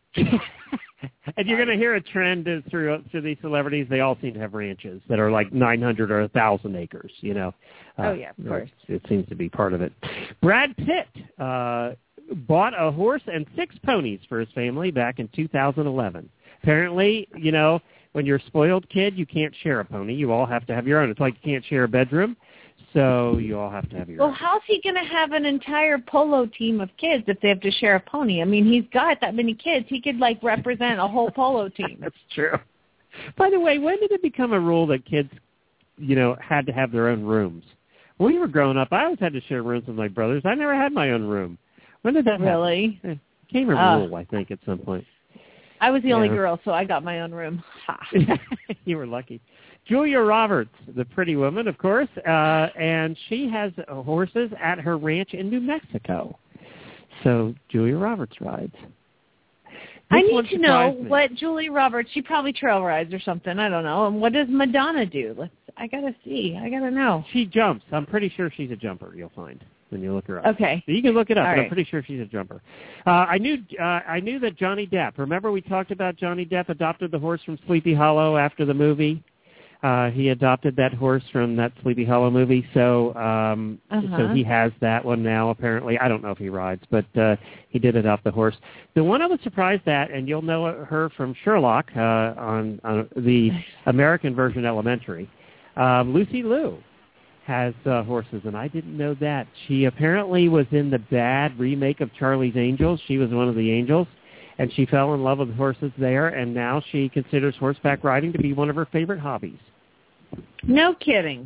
[SPEAKER 1] And you're going to hear a trend is through through these celebrities. They all seem to have ranches that are like nine hundred or one thousand acres, you know. Uh,
[SPEAKER 3] oh, yeah, of course.
[SPEAKER 1] It, it seems to be part of it. Brad Pitt uh, bought a horse and six ponies for his family back in two thousand eleven. Apparently, you know, when you're a spoiled kid, you can't share a pony. You all have to have your own. It's like you can't share a bedroom. So you all have to have your
[SPEAKER 3] well,
[SPEAKER 1] own.
[SPEAKER 3] Well, how's he going to have an entire polo team of kids if they have to share a pony? I mean, he's got that many kids. He could, like, represent a whole polo team.
[SPEAKER 1] That's true. By the way, when did it become a rule that kids, you know, had to have their own rooms? When we were growing up, I always had to share rooms with my brothers. I never had my own room. When did that
[SPEAKER 3] really?
[SPEAKER 1] happen? It became a
[SPEAKER 3] uh,
[SPEAKER 1] rule, I think, at some point.
[SPEAKER 3] I was the only
[SPEAKER 1] yeah.
[SPEAKER 3] girl, so I got my own room.
[SPEAKER 1] You were lucky. Julia Roberts, the pretty woman, of course, uh, and she has uh, horses at her ranch in New Mexico. So Julia Roberts rides. This
[SPEAKER 3] I need to know
[SPEAKER 1] me.
[SPEAKER 3] what Julia Roberts, she probably trail rides or something, I don't know. And what does Madonna do? Let's. I got to see. I got to know.
[SPEAKER 1] She jumps. I'm pretty sure she's a jumper, you'll find, when you look her up.
[SPEAKER 3] Okay.
[SPEAKER 1] So you can look it up,
[SPEAKER 3] All
[SPEAKER 1] but
[SPEAKER 3] right.
[SPEAKER 1] I'm pretty sure she's a jumper. Uh, I knew uh, I knew that Johnny Depp, remember we talked about Johnny Depp adopted the horse from Sleepy Hollow after the movie? Uh, he adopted that horse from that Sleepy Hollow movie, so um,
[SPEAKER 3] uh-huh.
[SPEAKER 1] so he has that one now, apparently. I don't know if he rides, but uh, he did adopt the horse. The one I was surprised at, and you'll know her from Sherlock uh, on, on the American version Elementary, um, Lucy Liu has uh, horses, and I didn't know that. She apparently was in the bad remake of Charlie's Angels. She was one of the angels. And she fell in love with horses there, and now she considers horseback riding to be one of her favorite hobbies.
[SPEAKER 3] No kidding.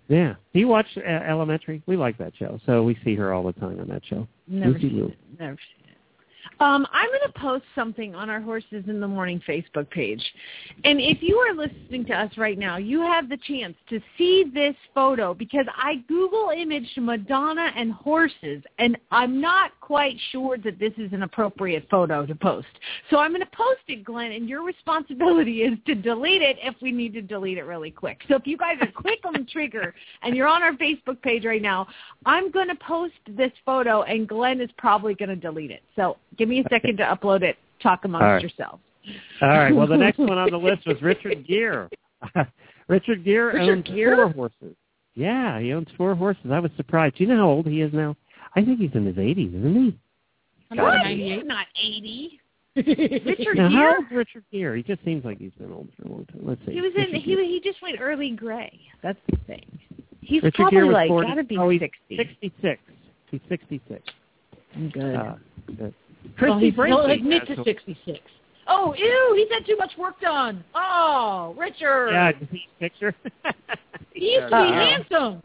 [SPEAKER 1] Yeah. Do you watch uh, Elementary? We like that show, so we see her all the time on that show.
[SPEAKER 3] Never
[SPEAKER 1] Lucy
[SPEAKER 3] seen
[SPEAKER 1] Liu.
[SPEAKER 3] it. Never seen it. Um, I'm going to post something on our Horses in the Morning Facebook page. And if you are listening to us right now, you have the chance to see this photo because I Google imaged Madonna and horses, and I'm not quite sure that this is an appropriate photo to post. So I'm going to post it, Glenn, and your responsibility is to delete it if we need to delete it really quick. So if you guys are quick on the trigger and you're on our Facebook page right now, I'm going to post this photo, and Glenn is probably going to delete it. So give me a second to upload it. Talk amongst
[SPEAKER 1] right.
[SPEAKER 3] yourselves.
[SPEAKER 1] All right. Well, the next one on the list was Richard Gere. Richard Gere
[SPEAKER 3] Richard
[SPEAKER 1] owns
[SPEAKER 3] Gere?
[SPEAKER 1] four horses. Yeah, he owns four horses. I was surprised. Do you know how old he is now? I think he's in his eighties, isn't he?
[SPEAKER 3] What? He's not eighty. Richard
[SPEAKER 1] Now, how
[SPEAKER 3] Gere?
[SPEAKER 1] old's Richard Gere? He just seems like he's been old for a long time. Let's see.
[SPEAKER 3] He was in.
[SPEAKER 1] Richard
[SPEAKER 3] He
[SPEAKER 1] Gere.
[SPEAKER 3] he just went early gray. That's the thing. He's
[SPEAKER 1] Richard
[SPEAKER 3] probably
[SPEAKER 1] Gere was
[SPEAKER 3] like
[SPEAKER 1] born,
[SPEAKER 3] got to be
[SPEAKER 1] oh, he's
[SPEAKER 3] sixty.
[SPEAKER 1] sixty-six. He's sixty-six.
[SPEAKER 3] I'm good.
[SPEAKER 1] Uh, good.
[SPEAKER 7] Well,
[SPEAKER 1] Christy
[SPEAKER 7] he's
[SPEAKER 1] Brinkley
[SPEAKER 7] he'll admit
[SPEAKER 1] has
[SPEAKER 7] to
[SPEAKER 1] a-
[SPEAKER 7] sixty-six. Oh, ew, he's had too much work done. Oh, Richard.
[SPEAKER 1] Yeah, did you see his picture?
[SPEAKER 7] He used to be
[SPEAKER 1] Uh,
[SPEAKER 7] handsome.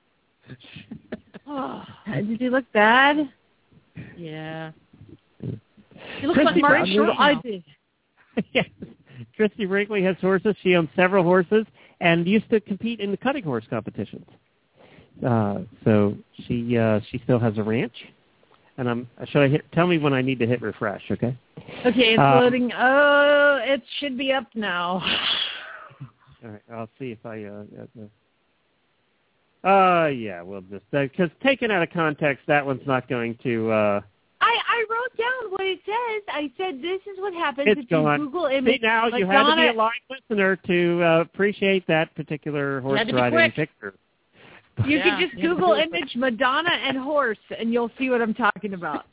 [SPEAKER 7] Oh,
[SPEAKER 3] Did he look bad?
[SPEAKER 7] yeah. He looks
[SPEAKER 1] Christy
[SPEAKER 7] like Martin
[SPEAKER 1] Brinkley-
[SPEAKER 7] Short
[SPEAKER 3] I
[SPEAKER 7] now.
[SPEAKER 3] did.
[SPEAKER 1] Yes. Christy Brinkley has horses. She owns several horses and used to compete in the cutting horse competitions. Uh, so she uh, she still has a ranch. And I'm should I hit? Tell me when I need to hit refresh, okay?
[SPEAKER 3] Okay, it's
[SPEAKER 1] Um,
[SPEAKER 3] loading. Oh, it should be up now.
[SPEAKER 1] All right, I'll see if I. Uh, uh, uh yeah, we'll just because taken out of context, that one's not going to. Uh,
[SPEAKER 3] I, I wrote down what it says. I said this is what happens
[SPEAKER 1] It's
[SPEAKER 3] if you
[SPEAKER 1] gone.
[SPEAKER 3] Google image.
[SPEAKER 1] See, now you
[SPEAKER 3] Madonna.
[SPEAKER 1] had to be a live listener to uh, appreciate that particular horse
[SPEAKER 7] had to be
[SPEAKER 1] riding
[SPEAKER 7] quick.
[SPEAKER 1] picture.
[SPEAKER 3] You
[SPEAKER 7] Yeah,
[SPEAKER 3] can just
[SPEAKER 7] yeah.
[SPEAKER 3] Google image Madonna and horse, and you'll see what I'm talking about.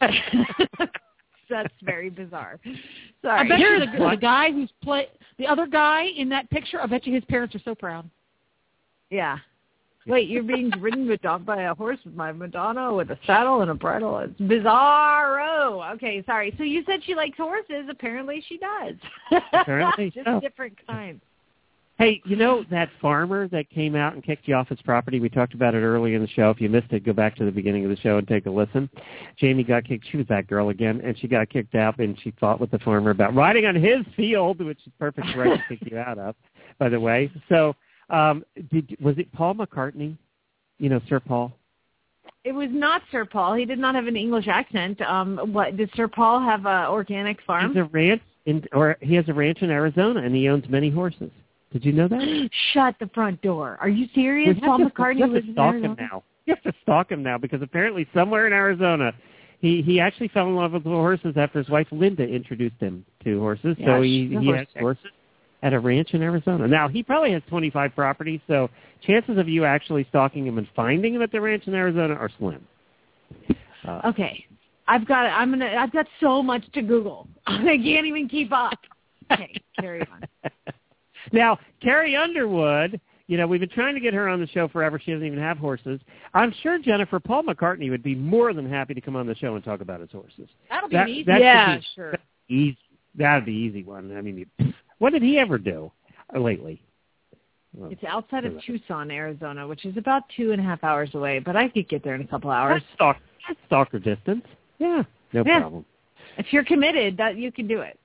[SPEAKER 3] That's very bizarre. Sorry.
[SPEAKER 7] I bet you the, the guy who's play the other guy in that picture. I bet you his parents are so proud.
[SPEAKER 3] Yeah. Wait, you're being ridden with dog by a horse with my Madonna with a saddle and a bridle. It's bizarro. Okay, sorry. So you said she likes horses. Apparently she does.
[SPEAKER 1] Apparently
[SPEAKER 3] Just
[SPEAKER 1] so.
[SPEAKER 3] different kinds.
[SPEAKER 1] Hey, you know that farmer that came out and kicked you off his property? We talked about it early in the show. If you missed it, go back to the beginning of the show and take a listen. Jamie got kicked. She was that girl again, and she got kicked out, and she fought with the farmer about riding on his field, which is perfect right to kick you out of, by the way. So um, did was it Paul McCartney? You know, Sir Paul?
[SPEAKER 3] It was not Sir Paul. He did not have an English accent. Um, what did Sir Paul have? A organic farm?
[SPEAKER 1] He's a ranch, in, or he has a ranch in Arizona, and he owns many horses. Did you know that?
[SPEAKER 3] Shut the front door. Are you serious?
[SPEAKER 1] We have
[SPEAKER 3] Paul
[SPEAKER 1] to-
[SPEAKER 3] McCartney
[SPEAKER 1] we have
[SPEAKER 3] was
[SPEAKER 1] to
[SPEAKER 3] in
[SPEAKER 1] stalk
[SPEAKER 3] Arizona?
[SPEAKER 1] him now. You have to stalk him now because apparently somewhere in Arizona, he he actually fell in love with horses after his wife Linda introduced him to horses.
[SPEAKER 3] Yeah,
[SPEAKER 1] so he
[SPEAKER 3] she's a
[SPEAKER 1] he
[SPEAKER 3] horse
[SPEAKER 1] has
[SPEAKER 3] chick.
[SPEAKER 1] horses at a ranch in Arizona. Now he probably has twenty-five properties, so chances of you actually stalking him and finding him at the ranch in Arizona are slim. Uh,
[SPEAKER 3] Okay, I've got. I'm gonna. I've got so much to Google. I can't even keep up. Okay, carry on.
[SPEAKER 1] Now, Carrie Underwood, you know, we've been trying to get her on the show forever. She doesn't even have horses. I'm sure, Jennifer, Paul McCartney would be more than happy to come on the show and talk about his horses.
[SPEAKER 7] That'll be
[SPEAKER 1] That-
[SPEAKER 7] an easy.
[SPEAKER 1] that should
[SPEAKER 3] Yeah,
[SPEAKER 1] be-
[SPEAKER 3] sure.
[SPEAKER 1] that's easy. That'd be easy one. I mean, you- what did he ever do uh, lately? Well,
[SPEAKER 3] It's outside of Tucson, Arizona, which is about two and a half hours away, but I could get there in a couple hours.
[SPEAKER 1] that's, stalk, that's stalker distance. Yeah, no
[SPEAKER 3] Yeah.
[SPEAKER 1] problem.
[SPEAKER 3] If you're committed, that you can do it.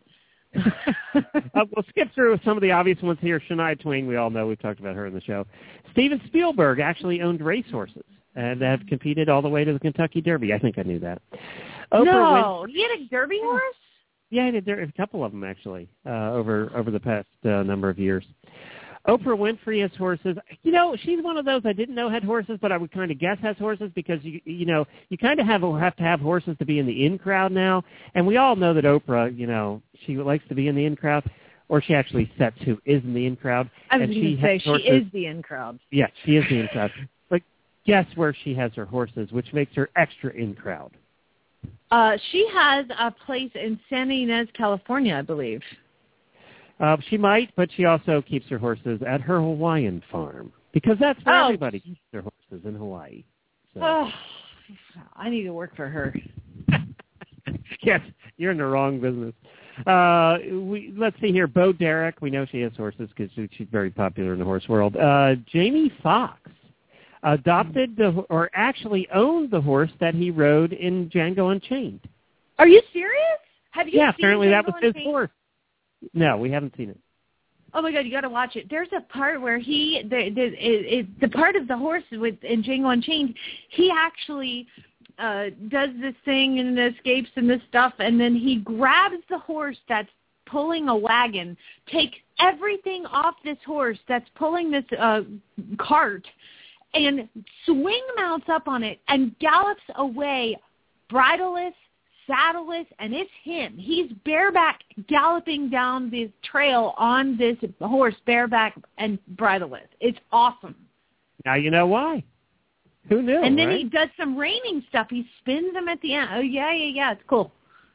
[SPEAKER 1] uh, we'll skip through some of the obvious ones here. Shania Twain, we all know. We've talked about her in the show. Steven Spielberg actually owned racehorses and have competed all the way to the Kentucky Derby. I think I knew that. Oprah
[SPEAKER 3] no,
[SPEAKER 1] Win-
[SPEAKER 3] he had a Derby horse?
[SPEAKER 1] yeah, I did there a couple of them actually uh, over over the past uh, number of years. Oprah Winfrey has horses. You know, she's one of those I didn't know had horses, but I would kind of guess has horses because you you know you kind of have have to have horses to be in the in crowd now, and we all know that Oprah, you know, she likes to be in the in crowd, or she actually sets who is in the in crowd.
[SPEAKER 3] I was
[SPEAKER 1] and
[SPEAKER 3] going
[SPEAKER 1] she
[SPEAKER 3] to say,
[SPEAKER 1] has
[SPEAKER 3] she
[SPEAKER 1] horses.
[SPEAKER 3] is the in crowd.
[SPEAKER 1] Yeah, she is the in crowd. But guess where she has her horses, which makes her extra in crowd.
[SPEAKER 3] Uh, she has a place in Santa Ynez, California, I believe.
[SPEAKER 1] Uh, she might, but she also keeps her horses at her Hawaiian farm because that's where
[SPEAKER 3] Oh.
[SPEAKER 1] everybody keeps their horses in Hawaii. So.
[SPEAKER 3] Oh, I need to work for her.
[SPEAKER 1] Yes, you're in the wrong business. Uh, we let's see here. Bo Derek, we know she has horses because she, she's very popular in the horse world. Uh, Jamie Foxx adopted the, or actually owned the horse that he rode in Django Unchained.
[SPEAKER 3] Are you serious? Have you
[SPEAKER 1] Yeah,
[SPEAKER 3] seen
[SPEAKER 1] apparently that
[SPEAKER 3] Django
[SPEAKER 1] was his
[SPEAKER 3] Unchained?
[SPEAKER 1] horse. No, we haven't seen it.
[SPEAKER 3] Oh my God, you got to watch it. There's a part where he, the the, it, it, the part of the horse with in Django Unchained, he actually uh, does this thing and escapes and this stuff, and then he grabs the horse that's pulling a wagon, takes everything off this horse that's pulling this uh, cart, and swing mounts up on it and gallops away, bridleless, saddleless, and it's him. He's bareback galloping down this trail on this horse, bareback and bridleless. It's awesome.
[SPEAKER 1] Now you know why. Who knew,
[SPEAKER 3] And then
[SPEAKER 1] right?
[SPEAKER 3] he does some reining stuff. He spins them at the end. Oh, yeah, yeah, yeah. It's cool.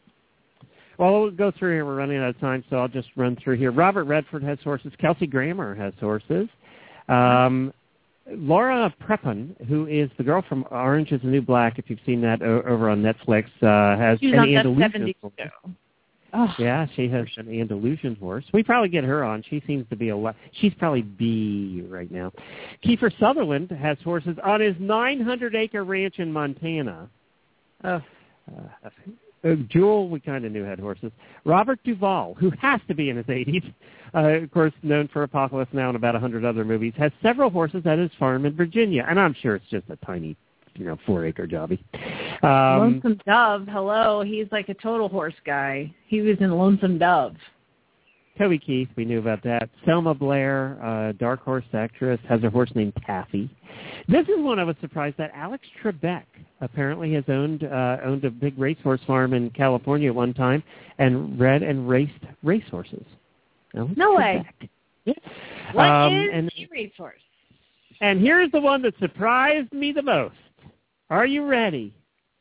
[SPEAKER 1] Well, we'll go through here. We're running out of time, so I'll just run through here. Robert Redford has horses. Kelsey Grammer has horses. Um, Laura Prepon, who is the girl from Orange is the New Black, if you've seen that o- over on Netflix, uh, has
[SPEAKER 3] She's
[SPEAKER 1] an
[SPEAKER 3] on that
[SPEAKER 1] Andalusian
[SPEAKER 3] seventies
[SPEAKER 1] horse.
[SPEAKER 3] show. Oh.
[SPEAKER 1] Yeah, she has an Andalusian horse. We probably get her on. She seems to be a lot. She's probably B right now. Kiefer Sutherland has horses on his nine hundred acre ranch in Montana.
[SPEAKER 3] Oh.
[SPEAKER 1] Uh, uh, Jewel, we kind of knew had horses. Robert Duvall, who has to be in his eighties, uh, of course known for Apocalypse Now and about a hundred other movies, has several horses at his farm in Virginia, and I'm sure it's just a tiny, you know, four-acre jobby. Um,
[SPEAKER 3] Lonesome Dove, hello. He's like a total horse guy. He was in Lonesome Dove.
[SPEAKER 1] Toby Keith, we knew about that. Selma Blair, uh, dark horse actress, has a horse named Taffy. This is one I was surprised that Alex Trebek apparently has owned uh, owned a big racehorse farm in California at one time and bred and raced racehorses. Alex
[SPEAKER 3] No
[SPEAKER 1] Trebek.
[SPEAKER 3] way.
[SPEAKER 1] Yeah.
[SPEAKER 3] What
[SPEAKER 1] Um,
[SPEAKER 3] is
[SPEAKER 1] and,
[SPEAKER 3] a racehorse?
[SPEAKER 1] and here's the one that surprised me the most. Are you ready?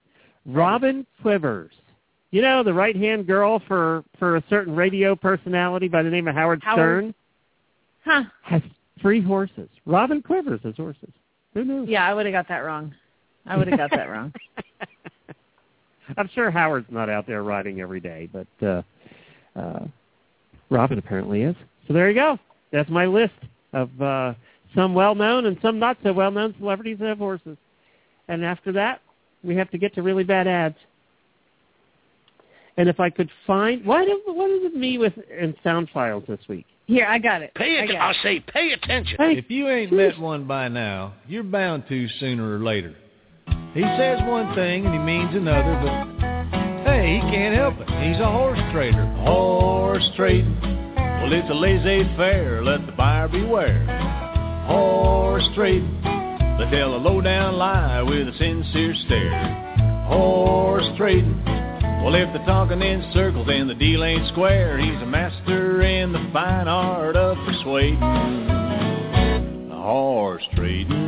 [SPEAKER 1] Robin Quivers. You know, the right-hand girl for, for a certain radio personality by the name of Howard,
[SPEAKER 3] Howard.
[SPEAKER 1] Stern
[SPEAKER 3] Huh.
[SPEAKER 1] has three horses. Robin Quivers has horses. Who knew?
[SPEAKER 3] Yeah, I would have got that wrong. I would have got that wrong.
[SPEAKER 1] I'm sure Howard's not out there riding every day, but uh, uh, Robin apparently is. So there you go. That's my list of uh, some well-known and some not-so-well-known celebrities that have horses. And after that, we have to get to really bad ads. And if I could find, what is, what is it me with in sound files this week?
[SPEAKER 3] Here, I got it.
[SPEAKER 11] Pay
[SPEAKER 3] I
[SPEAKER 11] it.
[SPEAKER 3] got
[SPEAKER 11] I
[SPEAKER 3] it.
[SPEAKER 11] say, pay attention.
[SPEAKER 1] Hey,
[SPEAKER 12] If you ain't met one by now, you're bound to sooner or later. He says one thing and he means another, but hey, he can't help it. He's a horse trader. Horse trading. Well, it's a laissez-faire. Let the buyer beware. Horse trading. They tell a low-down lie with a sincere stare. Horse trading. Well, if they're talking in circles and the deal ain't square, he's a master in the fine art of persuading. Horse trading.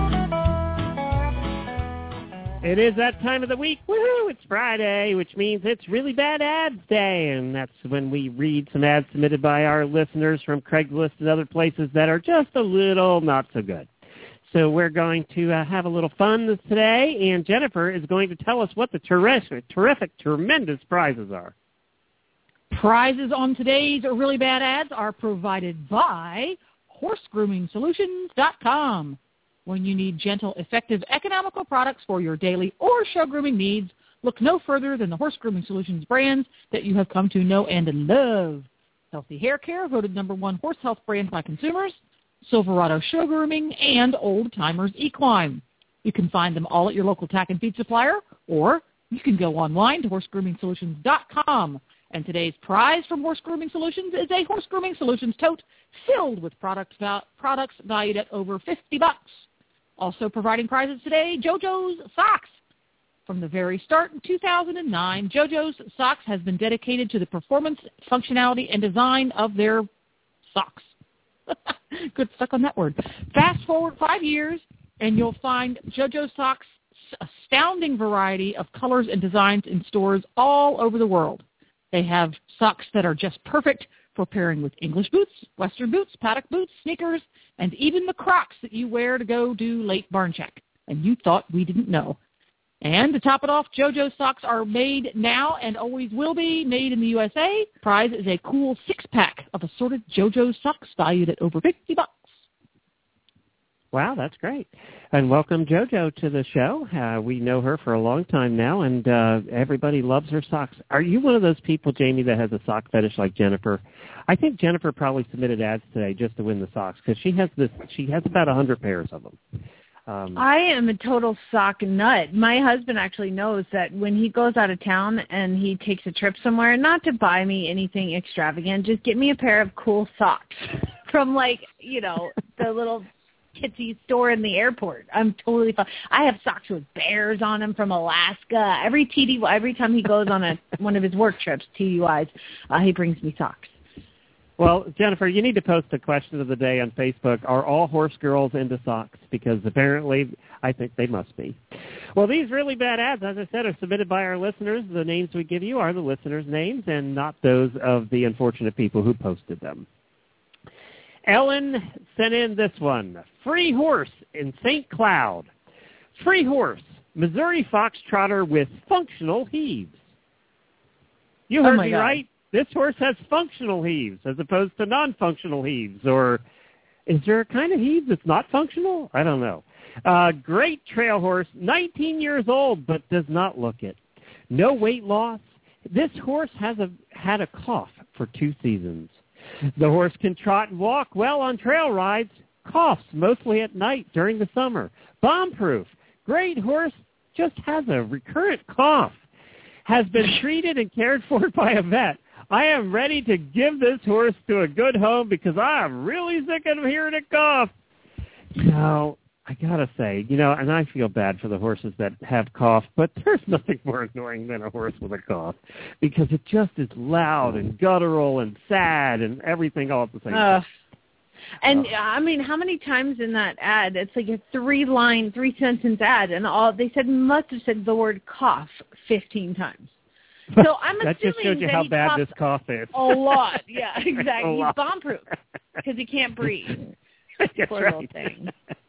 [SPEAKER 1] it is that time of the week. Woohoo! It's Friday, which means it's Really Bad Ads Day, and that's when we read some ads submitted by our listeners from Craigslist and other places that are just a little not so good. So we're going to uh, have a little fun today, and Jennifer is going to tell us what the terrific, terrific, tremendous prizes are.
[SPEAKER 7] Prizes on today's Really Bad Ads are provided by horse grooming solutions dot com. When you need gentle, effective, economical products for your daily or show grooming needs, look no further than the Horse Grooming Solutions brands that you have come to know and love. Healthy Hair Care, voted number one horse health brand by consumers, Silverado Show Grooming, and Old Timers Equine. You can find them all at your local tack and feed supplier, or you can go online to horse grooming solutions dot com. And today's prize from Horse Grooming Solutions is a Horse Grooming Solutions tote filled with products, val- products valued at over fifty bucks. Also providing prizes today, JoJo's Socks. From the very start in two thousand nine, JoJo's Socks has been dedicated to the performance, functionality, and design of their socks. Good stuck on that word. Fast forward five years, and you'll find JoJo Socks' astounding variety of colors and designs in stores all over the world. They have socks that are just perfect for pairing with English boots, Western boots, paddock boots, sneakers, and even the Crocs that you wear to go do late barn check. And you thought we didn't know. And to top it off, JoJo Socks are made now and always will be made in the U S A. Prize is a cool six-pack of assorted JoJo Socks valued at over fifty bucks.
[SPEAKER 1] Wow, that's great. And welcome JoJo to the show. Uh, we know her for a long time now, and uh, everybody loves her socks. Are you one of those people, Jamie, that has a sock fetish like Jennifer? I think Jennifer probably submitted ads today just to win the socks because she has this. She has about a hundred pairs of them. Um,
[SPEAKER 3] I am a total sock nut. My husband actually knows that when he goes out of town and he takes a trip somewhere, not to buy me anything extravagant, just get me a pair of cool socks from, like, you know, the little Kitsy store in the airport. I'm totally fine. I have socks with bears on them from Alaska. Every T D Y, every time he goes on a one of his work trips, T D Ys, uh, he brings me socks.
[SPEAKER 1] Well, Jennifer, you need to post the question of the day on Facebook. Are all horse girls into socks? Because apparently I think they must be. Well, these really bad ads, as I said, are submitted by our listeners. The names we give you are the listeners' names and not those of the unfortunate people who posted them. Ellen sent in this one. Free horse in Saint Cloud. Free horse, Missouri Foxtrotter with functional heaves. You heard
[SPEAKER 3] oh my
[SPEAKER 1] me
[SPEAKER 3] God.
[SPEAKER 1] right. This horse has functional heaves as opposed to non-functional heaves. Or is there a kind of heave that's not functional? I don't know. Uh, great trail horse, nineteen years old, but does not look it. No weight loss. This horse has a had a cough for two seasons. The horse can trot and walk well on trail rides. Coughs mostly at night during the summer. Bomb-proof. Great horse, just has a recurrent cough. Has been treated and cared for by a vet. I am ready to give this horse to a good home because I'm really sick of hearing it cough. Now, I got to say, you know, and I feel bad for the horses that have cough, but there's nothing more annoying than a horse with a cough because it just is loud and guttural and sad and everything all at the same time.
[SPEAKER 3] Uh, and, uh, I mean, how many times in that ad, it's like a three-line, three-sentence ad, and all they said must have said the word cough fifteen times. So I'm
[SPEAKER 1] that
[SPEAKER 3] assuming
[SPEAKER 1] just shows you
[SPEAKER 3] that
[SPEAKER 1] how
[SPEAKER 3] he
[SPEAKER 1] bad
[SPEAKER 3] coughs
[SPEAKER 1] this cough is.
[SPEAKER 3] a lot. Yeah, exactly.
[SPEAKER 1] A
[SPEAKER 3] He's
[SPEAKER 1] lot.
[SPEAKER 3] bomb-proof because he can't breathe.
[SPEAKER 1] That's
[SPEAKER 3] Poor
[SPEAKER 1] right.
[SPEAKER 3] little thing.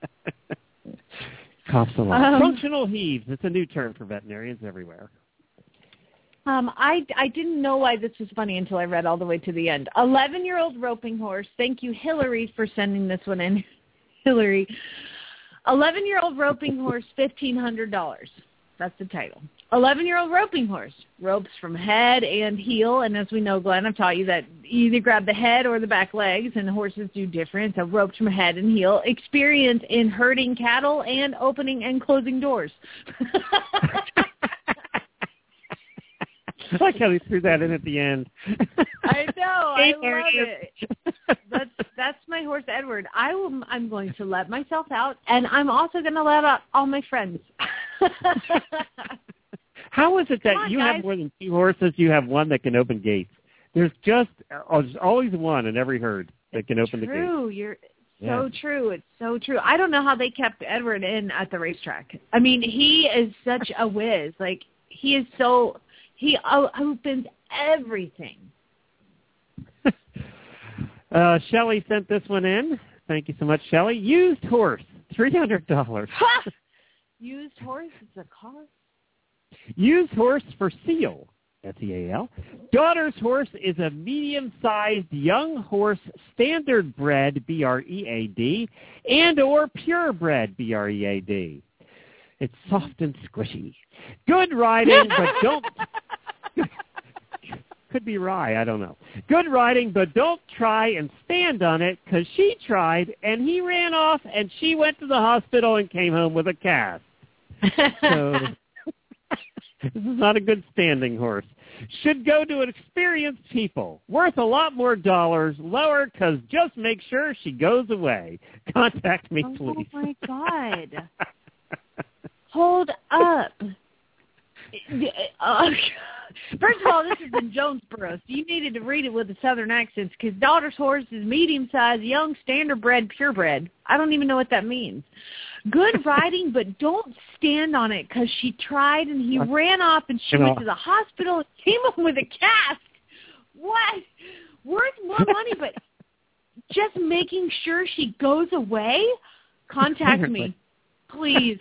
[SPEAKER 1] Coughs a lot.
[SPEAKER 3] Um,
[SPEAKER 1] Functional heaves. It's a new term for veterinarians everywhere.
[SPEAKER 3] Um, I, I didn't know why this was funny until I read all the way to the end. eleven-year-old roping horse. Thank you, Hillary, for sending this one in. Hillary. eleven-year-old roping horse, fifteen hundred dollars. That's the title. eleven-year-old roping horse. Ropes from head and heel. And as we know, Glenn, I've taught you that you either grab the head or the back legs, and horses do different. So ropes from head and heel. Experience in herding cattle and opening and closing doors.
[SPEAKER 1] I like how he threw that in at the end.
[SPEAKER 3] I know. I
[SPEAKER 1] Hey,
[SPEAKER 3] love
[SPEAKER 1] there
[SPEAKER 3] it. That's that's my horse, Edward. I will, I'm going to let myself out, and I'm also going to let out all my friends.
[SPEAKER 1] How is it that
[SPEAKER 3] Come on,
[SPEAKER 1] you
[SPEAKER 3] guys.
[SPEAKER 1] have more than two horses? You have one that can open gates. There's just oh, there's always one in every herd that can open the gates.
[SPEAKER 3] True. You're
[SPEAKER 1] Yeah.
[SPEAKER 3] so true. It's so true. I don't know how they kept Edward in at the racetrack. I mean, he is such a whiz. Like, he is so, he o- opens everything.
[SPEAKER 1] uh, Shelley sent this one in. Thank you so much, Shelley. Used horse, three hundred dollars.
[SPEAKER 3] Used horse? It's a car?
[SPEAKER 1] Used horse for seal, S E A L. Daughter's horse is a medium-sized young horse, standard bred, B R E A D, and or purebred, B R E A D. It's soft and squishy. Good riding, but don't... Could be rye, I don't know. Good riding, but don't try and stand on it, because she tried, and he ran off, and she went to the hospital and came home with a cast. So... This is not a good standing horse. Should go to an experienced people. Worth a lot more dollars. Lower because just make sure she goes away. Contact me,
[SPEAKER 3] Oh,
[SPEAKER 1] please.
[SPEAKER 3] my God. Hold up. Uh, first of all, this is in Jonesboro, so you needed to read it with a southern accent because daughter's horse is medium-sized, young, standard-bred, purebred. I don't even know what that means. Good riding, but don't stand on it because she tried and he ran off and she
[SPEAKER 1] You know.
[SPEAKER 3] went to the hospital and came home with a cast. What? Worth more money, but just making sure she goes away? Contact me, please.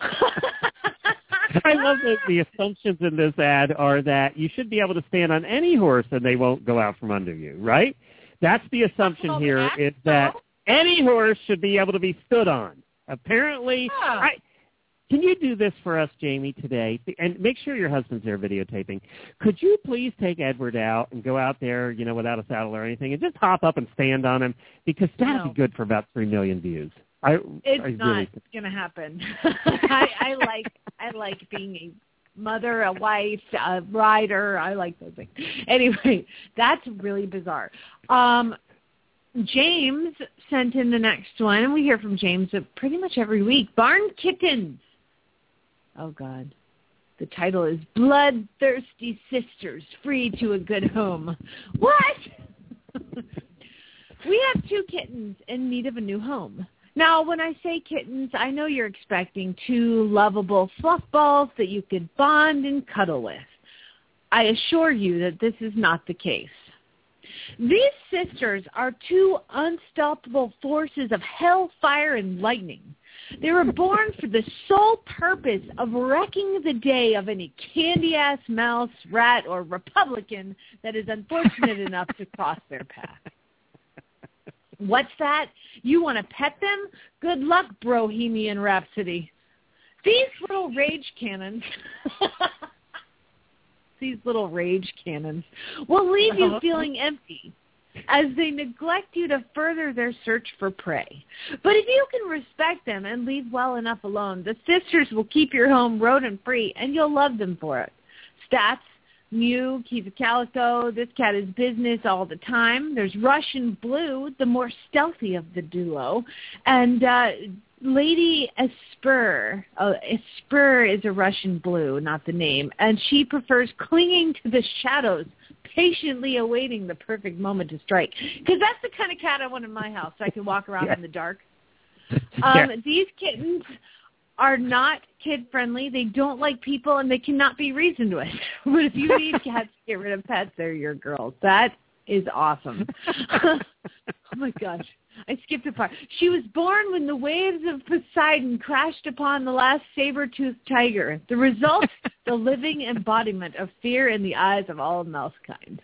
[SPEAKER 1] I love that the assumptions in this ad are that you should be able to stand on any horse and they won't go out from under you, right? That's the assumption
[SPEAKER 3] Oh,
[SPEAKER 1] here
[SPEAKER 3] that's
[SPEAKER 1] is that
[SPEAKER 3] so?
[SPEAKER 1] any horse should be able to be stood on. Apparently,
[SPEAKER 3] Oh.
[SPEAKER 1] I, can you do this for us, Jamie, today? And make sure your husband's there videotaping. Could you please take Edward out and go out there, you know, without a saddle or anything, and just hop up and stand on him? Because that'd
[SPEAKER 3] No.
[SPEAKER 1] be good for about three million views. I,
[SPEAKER 3] It's
[SPEAKER 1] I
[SPEAKER 3] not
[SPEAKER 1] really,
[SPEAKER 3] going to happen. I, I like I like being a mother, a wife, a rider. I like those things. Anyway, that's really bizarre. Um, James sent in the next one, and we hear from James pretty much every week. Barn Kittens. Oh, God. The title is Bloodthirsty Sisters, Free to a Good Home. What? We have two kittens in need of a new home. Now, when I say kittens, I know you're expecting two lovable fluff balls that you could bond and cuddle with. I assure you that this is not the case. These sisters are two unstoppable forces of hellfire and lightning. They were born for the sole purpose of wrecking the day of any candy-ass mouse, rat, or Republican that is unfortunate enough to cross their path. What's that? You want to pet them? Good luck, Bohemian Rhapsody. These little rage cannons... These little rage cannons will leave you feeling empty as they neglect you to further their search for prey. But if you can respect them and leave well enough alone, the sisters will keep your home rodent-free, and you'll love them for it. Stats, Mew, keeps a calico. This cat is business all the time. There's Russian Blue, the more stealthy of the duo. And uh, Lady Esper. Oh, Esper is a Russian Blue, not the name. And she prefers clinging to the shadows, patiently awaiting the perfect moment to strike. Because that's the kind of cat I want in my house, so I can walk around
[SPEAKER 1] Yeah.
[SPEAKER 3] in the dark.
[SPEAKER 1] Yeah.
[SPEAKER 3] Um, these kittens are not kid-friendly. They don't like people, and they cannot be reasoned with. But if you need cats to get rid of pets, they're your girls. That is awesome. Oh, my gosh. I skipped a part. She was born when the waves of Poseidon crashed upon the last saber-toothed tiger. The result, the living embodiment of fear in the eyes of all mousekind.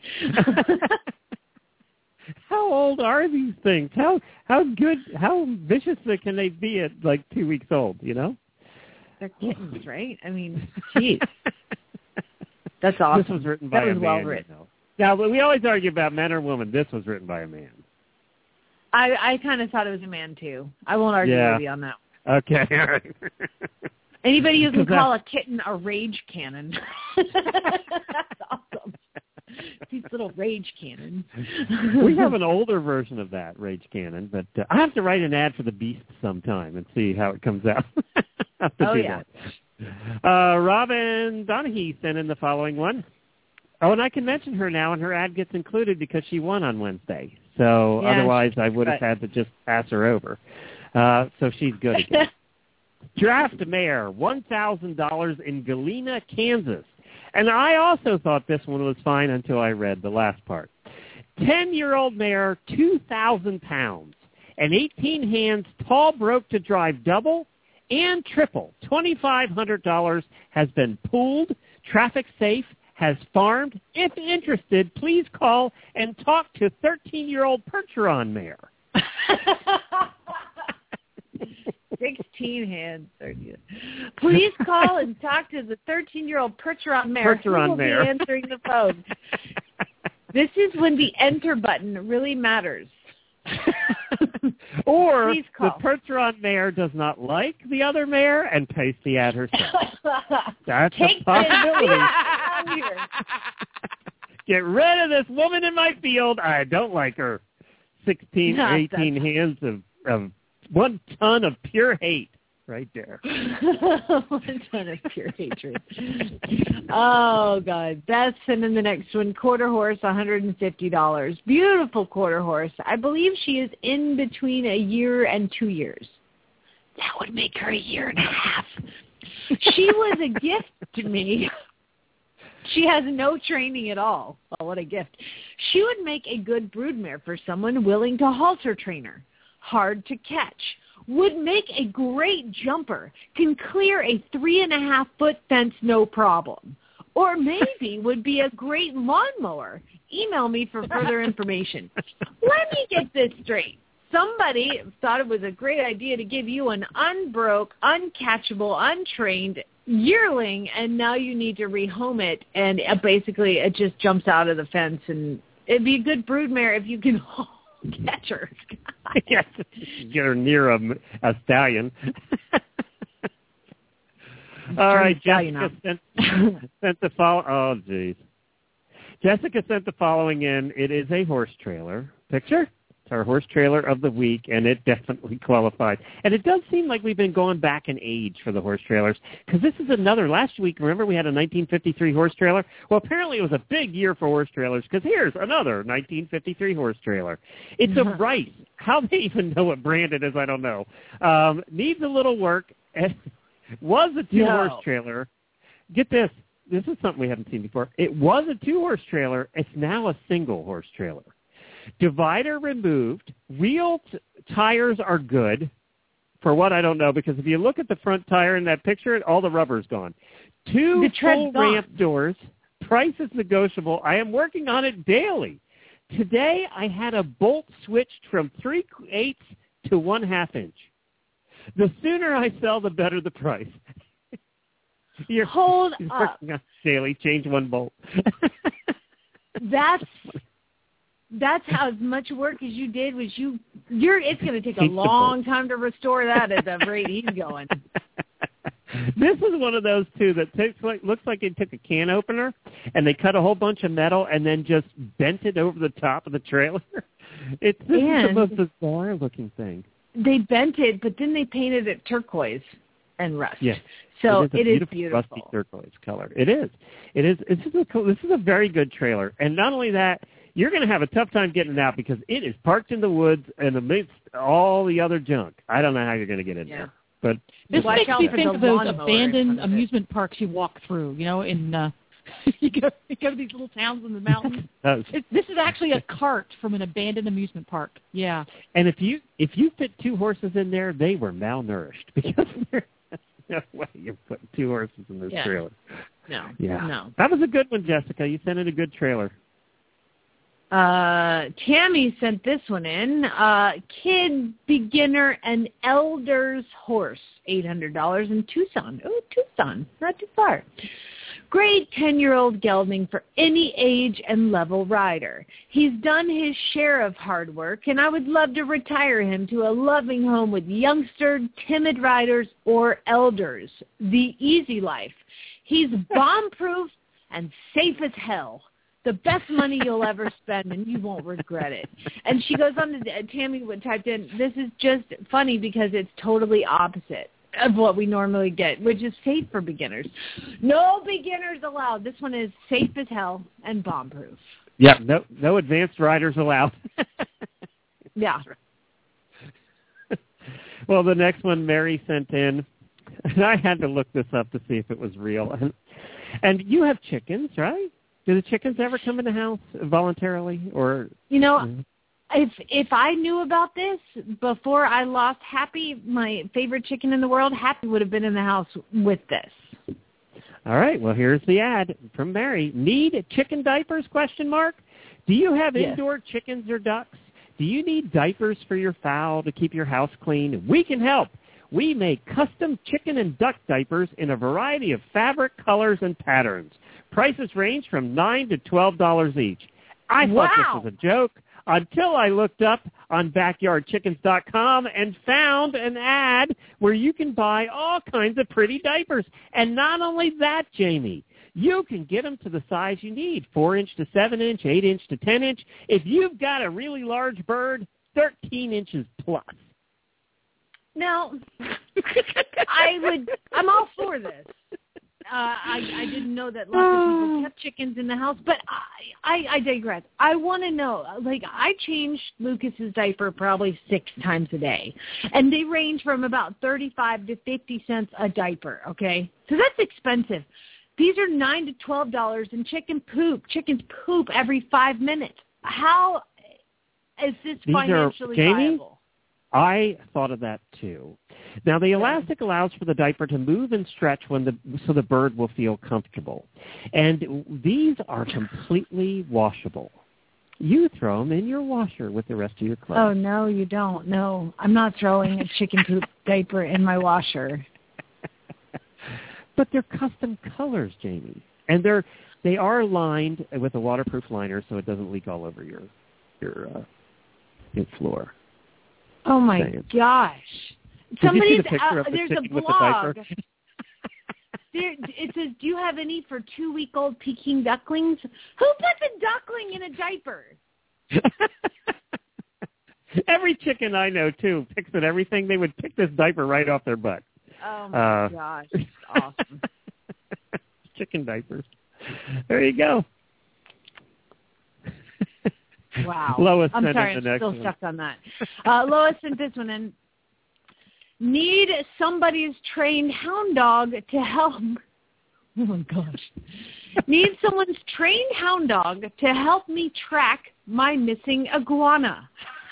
[SPEAKER 1] How old are these things? How how good, how vicious can they be at like two weeks old, you know?
[SPEAKER 3] They're kittens, right? I mean, geez. That's awesome.
[SPEAKER 1] This was written by
[SPEAKER 3] that was
[SPEAKER 1] a man.
[SPEAKER 3] well written.
[SPEAKER 1] You know. Now, we always argue about men or women. This was written by a man.
[SPEAKER 3] I, I kind of thought it was a man, too. I won't argue
[SPEAKER 1] Yeah.
[SPEAKER 3] with you on that.
[SPEAKER 1] Okay, all right.
[SPEAKER 3] Anybody who can
[SPEAKER 1] 'Cause that-
[SPEAKER 3] call a kitten a rage cannon. That's awesome. These little rage cannons.
[SPEAKER 1] We have an older version of that, Rage Cannon, but uh, I have to write an ad for the Beast sometime and see how it comes out. I have to
[SPEAKER 3] Oh,
[SPEAKER 1] do
[SPEAKER 3] yeah.
[SPEAKER 1] that. Uh, Robin Donahue sent in the following one. Oh, and I can mention her now, and her ad gets included because she won on Wednesday. So
[SPEAKER 3] Yeah,
[SPEAKER 1] otherwise I would have
[SPEAKER 3] right.
[SPEAKER 1] had to just pass her over. Uh, so she's good again. Draft Mayor, one thousand dollars in Galena, Kansas. And I also thought this one was fine until I read the last part. ten-year-old mare, two thousand pounds, and eighteen hands, tall broke to drive double and triple. twenty-five hundred dollars has been pooled, traffic safe, has farmed. If interested, please call and talk to thirteen-year-old Percheron mare.
[SPEAKER 3] sixteen hands. thirty. Please call and talk to the thirteen-year-old Percheron mare.
[SPEAKER 1] Percheron
[SPEAKER 3] who will
[SPEAKER 1] mare.
[SPEAKER 3] be answering the phone. This is when the enter button really matters.
[SPEAKER 1] Or
[SPEAKER 3] Please
[SPEAKER 1] the
[SPEAKER 3] call.
[SPEAKER 1] Percheron mare does not like the other mare and paste the ad herself. That's
[SPEAKER 3] Take
[SPEAKER 1] a possibility.
[SPEAKER 3] this here.
[SPEAKER 1] Get rid of this woman in my field. I don't like her. Sixteen,
[SPEAKER 3] No,
[SPEAKER 1] eighteen hands of, of one ton of pure hate right there.
[SPEAKER 3] One ton of pure hatred. Oh, God. That's and then the next one, quarter horse, one hundred fifty dollars. Beautiful quarter horse. I believe she is in between a year and two years. That would make her a year and a half. She was a gift to me. She has no training at all. Well, what a gift. She would make a good broodmare for someone willing to halter train her. Hard to catch. Would make a great jumper. Can clear a three and a half foot fence no problem. Or maybe would be a great lawnmower. Email me for further information. Let me get this straight. somebody thought it was a great idea to give you an unbroke, uncatchable, untrained yearling, and now you need to rehome it, and it basically it just jumps out of the fence, and it'd be a good broodmare if you can catch her.
[SPEAKER 1] Yes, get her near a, a stallion. All right, Jessica sent, sent the follow. Oh, geez. Jessica sent the following in. It is a horse trailer picture. It's our horse trailer of the week, and it definitely qualified. And it does seem like we've been going back in age for the horse trailers, because this is another. Last week, remember, we had a nineteen fifty-three horse trailer? Well, apparently it was a big year for horse trailers, because here's another nineteen fifty-three horse trailer. It's a Rice. How they even know what brand it is, I don't know. Um, needs a little work. Was a two-horse no. trailer. Get this. This is something we haven't seen before. It was a two-horse trailer. It's now a single-horse trailer. Divider removed. Wheel t- tires are good. For what, I don't know, because if you look at the front tire in that picture, all the rubber's gone. Two full ramp doors. Price is negotiable. I am working on it daily. Today, I had a bolt switched from three-eighths to one-half inch. The sooner I sell, the better the price. You're,
[SPEAKER 3] Hold
[SPEAKER 1] you're
[SPEAKER 3] up.
[SPEAKER 1] Daily, change one bolt.
[SPEAKER 3] That's that's how as much work as you did was you. You're. It's going to take a long time to restore that at the rate he's going.
[SPEAKER 1] This is one of those two that takes like looks like it took a can opener and they cut a whole bunch of metal and then just bent it over the top of the trailer. It's this
[SPEAKER 3] and
[SPEAKER 1] is the most bizarre looking thing.
[SPEAKER 3] They bent it, but then they painted it turquoise and rust.
[SPEAKER 1] Yes.
[SPEAKER 3] So
[SPEAKER 1] it is a
[SPEAKER 3] it
[SPEAKER 1] beautiful,
[SPEAKER 3] is beautiful.
[SPEAKER 1] Rusty turquoise color. It is. It is. This is a cool, this is a very good trailer, and not only that, you're going to have a tough time getting it out because it is parked in the woods and amidst all the other junk. I don't know how you're going to get in yeah. there. But
[SPEAKER 7] this
[SPEAKER 3] Watch
[SPEAKER 7] makes me
[SPEAKER 3] out
[SPEAKER 7] think of those
[SPEAKER 3] lawnmower
[SPEAKER 7] abandoned amusement parks you walk through. You know, in uh, you go you go to these little towns in the mountains. it, this is actually a cart from an abandoned amusement park. Yeah.
[SPEAKER 1] And if you if you fit two horses in there, they were malnourished because there's no way you're putting two horses in this
[SPEAKER 3] yeah.
[SPEAKER 1] trailer.
[SPEAKER 3] No.
[SPEAKER 1] Yeah.
[SPEAKER 3] No.
[SPEAKER 1] That was a good one, Jessica. You sent in a good trailer.
[SPEAKER 3] Uh, Tammy sent this one in. Uh, kid, beginner, and elder's horse, eight hundred dollars in Tucson. Oh, Tucson, not too far. Great ten-year-old gelding for any age and level rider. He's done his share of hard work, and I would love to retire him to a loving home with youngster, timid riders, or elders. The easy life. He's bomb-proof and safe as hell. The best money you'll ever spend, and you won't regret it. And she goes on to, uh, Tammy would typed in, this is just funny because it's totally opposite of what we normally get, which is safe for beginners. No beginners allowed. This one is safe as hell and bomb-proof.
[SPEAKER 1] Yeah, no no advanced riders allowed.
[SPEAKER 3] Yeah.
[SPEAKER 1] Well, the next one Mary sent in, and I had to look this up to see if it was real. And, and you have chickens, right? Do the chickens ever come in the house voluntarily, or
[SPEAKER 3] you know?
[SPEAKER 1] Mm-hmm.
[SPEAKER 3] If if I knew about this before I lost Happy, my favorite chicken in the world, Happy would have been in the house with this.
[SPEAKER 1] All right. Well, here's the ad from Mary. Need chicken diapers? Question mark. Do you have
[SPEAKER 3] yes.
[SPEAKER 1] indoor chickens or ducks? Do you need diapers for your fowl to keep your house clean? We can help. We make custom chicken and duck diapers in a variety of fabric, colors, and patterns. Prices range from nine to twelve dollars each. I
[SPEAKER 3] wow.
[SPEAKER 1] thought this was a joke until I looked up on backyard chickens dot com and found an ad where you can buy all kinds of pretty diapers. And not only that, Jamie, you can get them to the size you need, four inch to seven inch, eight inch to ten inch. If you've got a really large bird, thirteen inches plus.
[SPEAKER 3] Now, I would, I'm all for this. Uh, I, I didn't know that lots of people kept chickens in the house, but I, I, I digress. I want to know, like, I change Lucas's diaper probably six times a day, and they range from about thirty-five to fifty cents a diaper, okay? So that's expensive. These are nine to twelve dollars, and chicken poop. Chickens poop every five minutes. How is this
[SPEAKER 1] These
[SPEAKER 3] financially
[SPEAKER 1] are, Jamie,
[SPEAKER 3] viable?
[SPEAKER 1] I thought of that too. Now, the elastic allows for the diaper to move and stretch when the so the bird will feel comfortable. And these are completely washable. You throw them in your washer with the rest of your clothes.
[SPEAKER 3] Oh, no, you don't. No, I'm not throwing a chicken poop diaper in my washer.
[SPEAKER 1] But they're custom colors, Jamie. And they're, they are lined with a waterproof liner so it doesn't leak all over your your, uh, your floor.
[SPEAKER 3] Oh, my
[SPEAKER 1] Saying.
[SPEAKER 3] gosh.
[SPEAKER 1] Did you see
[SPEAKER 3] Somebody's
[SPEAKER 1] the picture
[SPEAKER 3] out,
[SPEAKER 1] of the
[SPEAKER 3] there's a
[SPEAKER 1] chicken with the diaper?
[SPEAKER 3] blog. There, it says, do you have any for two-week-old Peking ducklings? Who puts a duckling in a diaper?
[SPEAKER 1] Every chicken I know, too, picks at everything. They would pick this diaper right off their butt.
[SPEAKER 3] Oh, my
[SPEAKER 1] Uh,
[SPEAKER 3] gosh. It's awesome.
[SPEAKER 1] Chicken diapers. There you go.
[SPEAKER 3] Wow.
[SPEAKER 1] Lois
[SPEAKER 3] I'm
[SPEAKER 1] sent
[SPEAKER 3] sorry,
[SPEAKER 1] in
[SPEAKER 3] I'm
[SPEAKER 1] the next
[SPEAKER 3] still
[SPEAKER 1] one.
[SPEAKER 3] stuck on that. Uh, Lois sent this one in. Need somebody's trained hound dog to help. Oh, my gosh. Need someone's trained hound dog to help me track my missing iguana.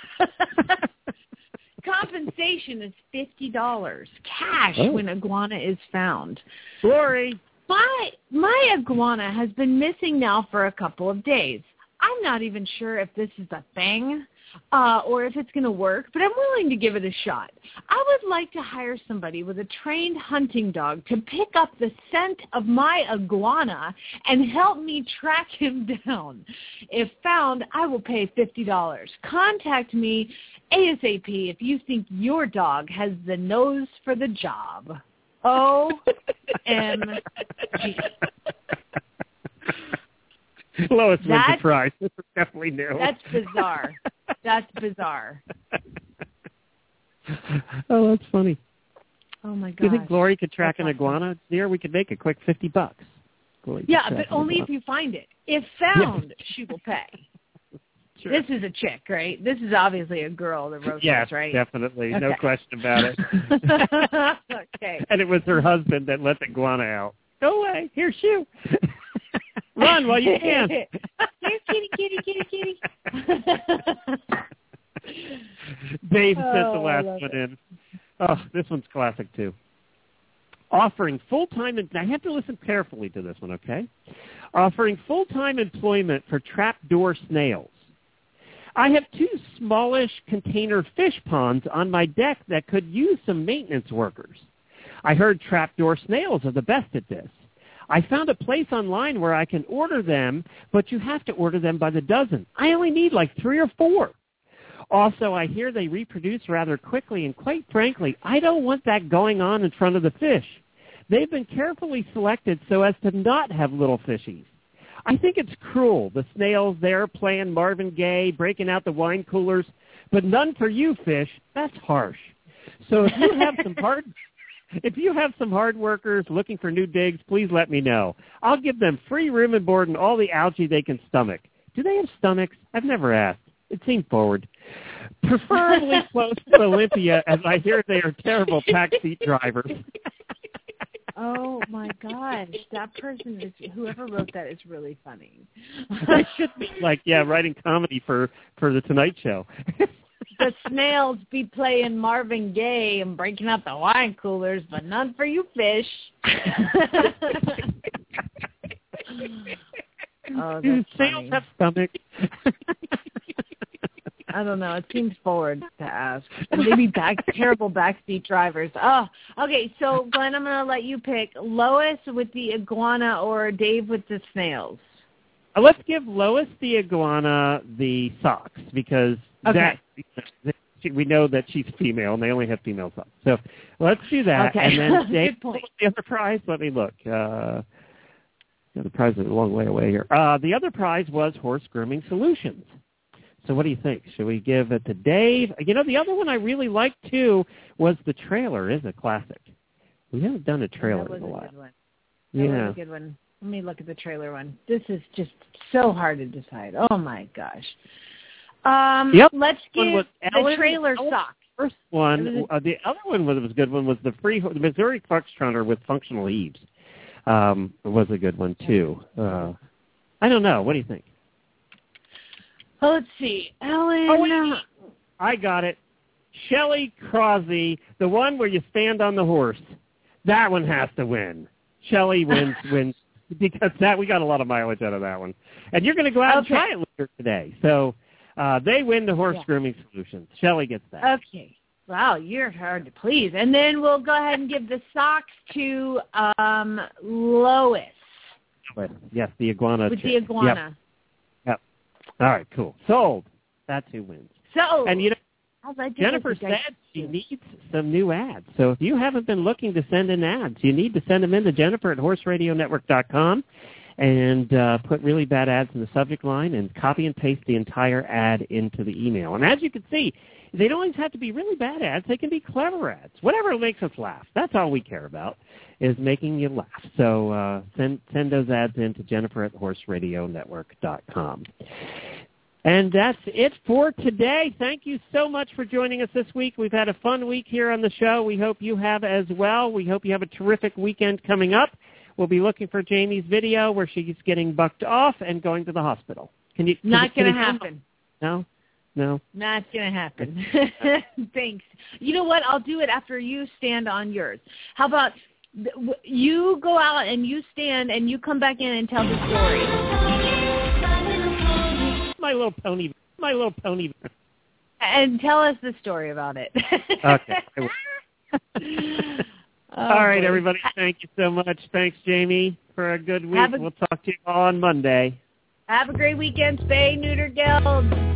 [SPEAKER 3] Compensation is fifty dollars cash
[SPEAKER 1] Oh.
[SPEAKER 3] when iguana is found.
[SPEAKER 1] Glory.
[SPEAKER 3] My my iguana has been missing now for a couple of days. I'm not even sure if this is a thing uh, or if it's going to work, but I'm willing to give it a shot. I would like to hire somebody with a trained hunting dog to pick up the scent of my iguana and help me track him down. If found, I will pay fifty dollars. Contact me ASAP if you think your dog has the nose for the job. O M G.
[SPEAKER 1] Lois wins
[SPEAKER 3] That's-
[SPEAKER 1] the prize. This is definitely new.
[SPEAKER 3] That's bizarre. That's bizarre.
[SPEAKER 1] Oh, that's funny.
[SPEAKER 3] Oh, my
[SPEAKER 1] Do
[SPEAKER 3] gosh.
[SPEAKER 1] you think Glory could track
[SPEAKER 3] That's
[SPEAKER 1] an iguana? There, we could make a quick fifty bucks. Glory could
[SPEAKER 3] Yeah,
[SPEAKER 1] track
[SPEAKER 3] but
[SPEAKER 1] an
[SPEAKER 3] only if
[SPEAKER 1] iguana.
[SPEAKER 3] you find it. If found, she will pay.
[SPEAKER 1] Sure.
[SPEAKER 3] This is a chick, right? This is obviously a girl that wrote
[SPEAKER 1] Yes,
[SPEAKER 3] this, right?
[SPEAKER 1] definitely. No
[SPEAKER 3] Okay.
[SPEAKER 1] question about it.
[SPEAKER 3] Okay.
[SPEAKER 1] And it was her husband that let the iguana out. Go away. Here, shoo. Run while you can.
[SPEAKER 3] Here, kitty, kitty, kitty, kitty.
[SPEAKER 1] Dave
[SPEAKER 3] Oh,
[SPEAKER 1] sent the
[SPEAKER 3] I
[SPEAKER 1] last
[SPEAKER 3] love
[SPEAKER 1] one
[SPEAKER 3] it.
[SPEAKER 1] in. Oh, this one's classic, too. Offering full-time, and I have to listen carefully to this one, okay? Offering full-time employment for trapdoor snails. I have two smallish container fish ponds on my deck that could use some maintenance workers. I heard trapdoor snails are the best at this. I found a place online where I can order them, but you have to order them by the dozen. I only need like three or four. Also, I hear they reproduce rather quickly, and quite frankly, I don't want that going on in front of the fish. They've been carefully selected so as to not have little fishies. I think it's cruel, the snails there playing Marvin Gaye, breaking out the wine coolers, but none for you, fish. That's harsh. So if you have some hard... If you have some hard workers looking for new digs, please let me know. I'll give them free room and board and all the algae they can stomach. Do they have stomachs? I've never asked. It seemed forward. Preferably close to Olympia, as I hear they are terrible backseat drivers.
[SPEAKER 3] Oh, my gosh. That person is, whoever wrote that is really funny.
[SPEAKER 1] They should be like, yeah, writing comedy for, for The Tonight Show.
[SPEAKER 3] The snails be playing Marvin Gaye and breaking out the wine coolers, but none for you fish. Oh,
[SPEAKER 1] Do
[SPEAKER 3] that's
[SPEAKER 1] snails
[SPEAKER 3] funny.
[SPEAKER 1] have stomachs?
[SPEAKER 3] I don't know. It seems forward to ask. Maybe back terrible backseat drivers. Oh, okay. So, Glenn, I'm going to let you pick Lois with the iguana or Dave with the snails.
[SPEAKER 1] Uh, let's give Lois the iguana the socks because
[SPEAKER 3] Okay.
[SPEAKER 1] that we know that she's female and they only have female socks. So let's do that.
[SPEAKER 3] Okay.
[SPEAKER 1] And then Dave,
[SPEAKER 3] Good point.
[SPEAKER 1] the other prize, let me look. Uh, the other prize is a long way away here. Uh, the other prize was Horse Grooming Solutions. So what do you think? Should we give it to Dave? You know, the other one I really liked, too, was the trailer is a classic. We haven't done a trailer
[SPEAKER 3] That was
[SPEAKER 1] in a
[SPEAKER 3] a
[SPEAKER 1] while.
[SPEAKER 3] good one. That
[SPEAKER 1] Yeah.
[SPEAKER 3] was a good one. Let me look at the trailer one. This is just so hard to decide. Oh, my gosh. Um,
[SPEAKER 1] Yep.
[SPEAKER 3] Let's
[SPEAKER 1] One
[SPEAKER 3] give
[SPEAKER 1] was
[SPEAKER 3] the
[SPEAKER 1] Ellen-
[SPEAKER 3] trailer
[SPEAKER 1] Ellen-
[SPEAKER 3] sock.
[SPEAKER 1] First
[SPEAKER 3] It
[SPEAKER 1] one,
[SPEAKER 3] was
[SPEAKER 1] uh, the other one was, was a good one was the free the Missouri Foxtrotter with functional eaves. Um, was a good one too. Uh, I don't know. What do you think?
[SPEAKER 3] Oh, let's see. Ellen.
[SPEAKER 1] Oh, wait. I got it. Shelley Crosby, the one where you stand on the horse. That one has to win. Shelley wins wins because that we got a lot of mileage out of that one. And you're going to go out
[SPEAKER 3] Okay.
[SPEAKER 1] and try it here today. So uh, they win the horse
[SPEAKER 3] Yeah.
[SPEAKER 1] grooming solutions. Shelley gets that.
[SPEAKER 3] Okay. Wow, you're hard to please. And then we'll go ahead and give the socks to um, Lois
[SPEAKER 1] Yes, the iguana.
[SPEAKER 3] with the
[SPEAKER 1] chick.
[SPEAKER 3] iguana.
[SPEAKER 1] Yep. Yep. All right, cool. Sold. That's who wins.
[SPEAKER 3] So,
[SPEAKER 1] And you know,
[SPEAKER 3] as I did
[SPEAKER 1] Jennifer
[SPEAKER 3] with the guy-
[SPEAKER 1] said she needs some new ads. So if you haven't been looking to send in ads, you need to send them in to Jennifer at horse radio network dot com and uh, put really bad ads in the subject line and copy and paste the entire ad into the email. And as you can see, they don't always have to be really bad ads. They can be clever ads. Whatever makes us laugh. That's all we care about is making you laugh. So uh, send send those ads in to Jennifer at horse radio network dot com. And that's it for today. Thank you so much for joining us this week. We've had a fun week here on the show. We hope you have as well. We hope you have a terrific weekend coming up. We'll be looking for Jamie's video where she's getting bucked off and going to the hospital. Can you? Can
[SPEAKER 3] Not
[SPEAKER 1] you-
[SPEAKER 3] going
[SPEAKER 1] can
[SPEAKER 3] to
[SPEAKER 1] you-
[SPEAKER 3] happen.
[SPEAKER 1] No? No?
[SPEAKER 3] Not going to happen. Thanks. You know what? I'll do it after you stand on yours. How about th- w- you go out and you stand and you come back in and tell the story.
[SPEAKER 1] My Little Pony. My Little Pony.
[SPEAKER 3] And tell us the story about it.
[SPEAKER 1] Okay. I will.
[SPEAKER 3] Oh,
[SPEAKER 1] all right,
[SPEAKER 3] boy.
[SPEAKER 1] everybody. Thank you so much. Thanks, Jamie, for a good week.
[SPEAKER 3] Have a-
[SPEAKER 1] We'll talk to you all on Monday.
[SPEAKER 3] Have a great weekend. Spay, neuter, geld.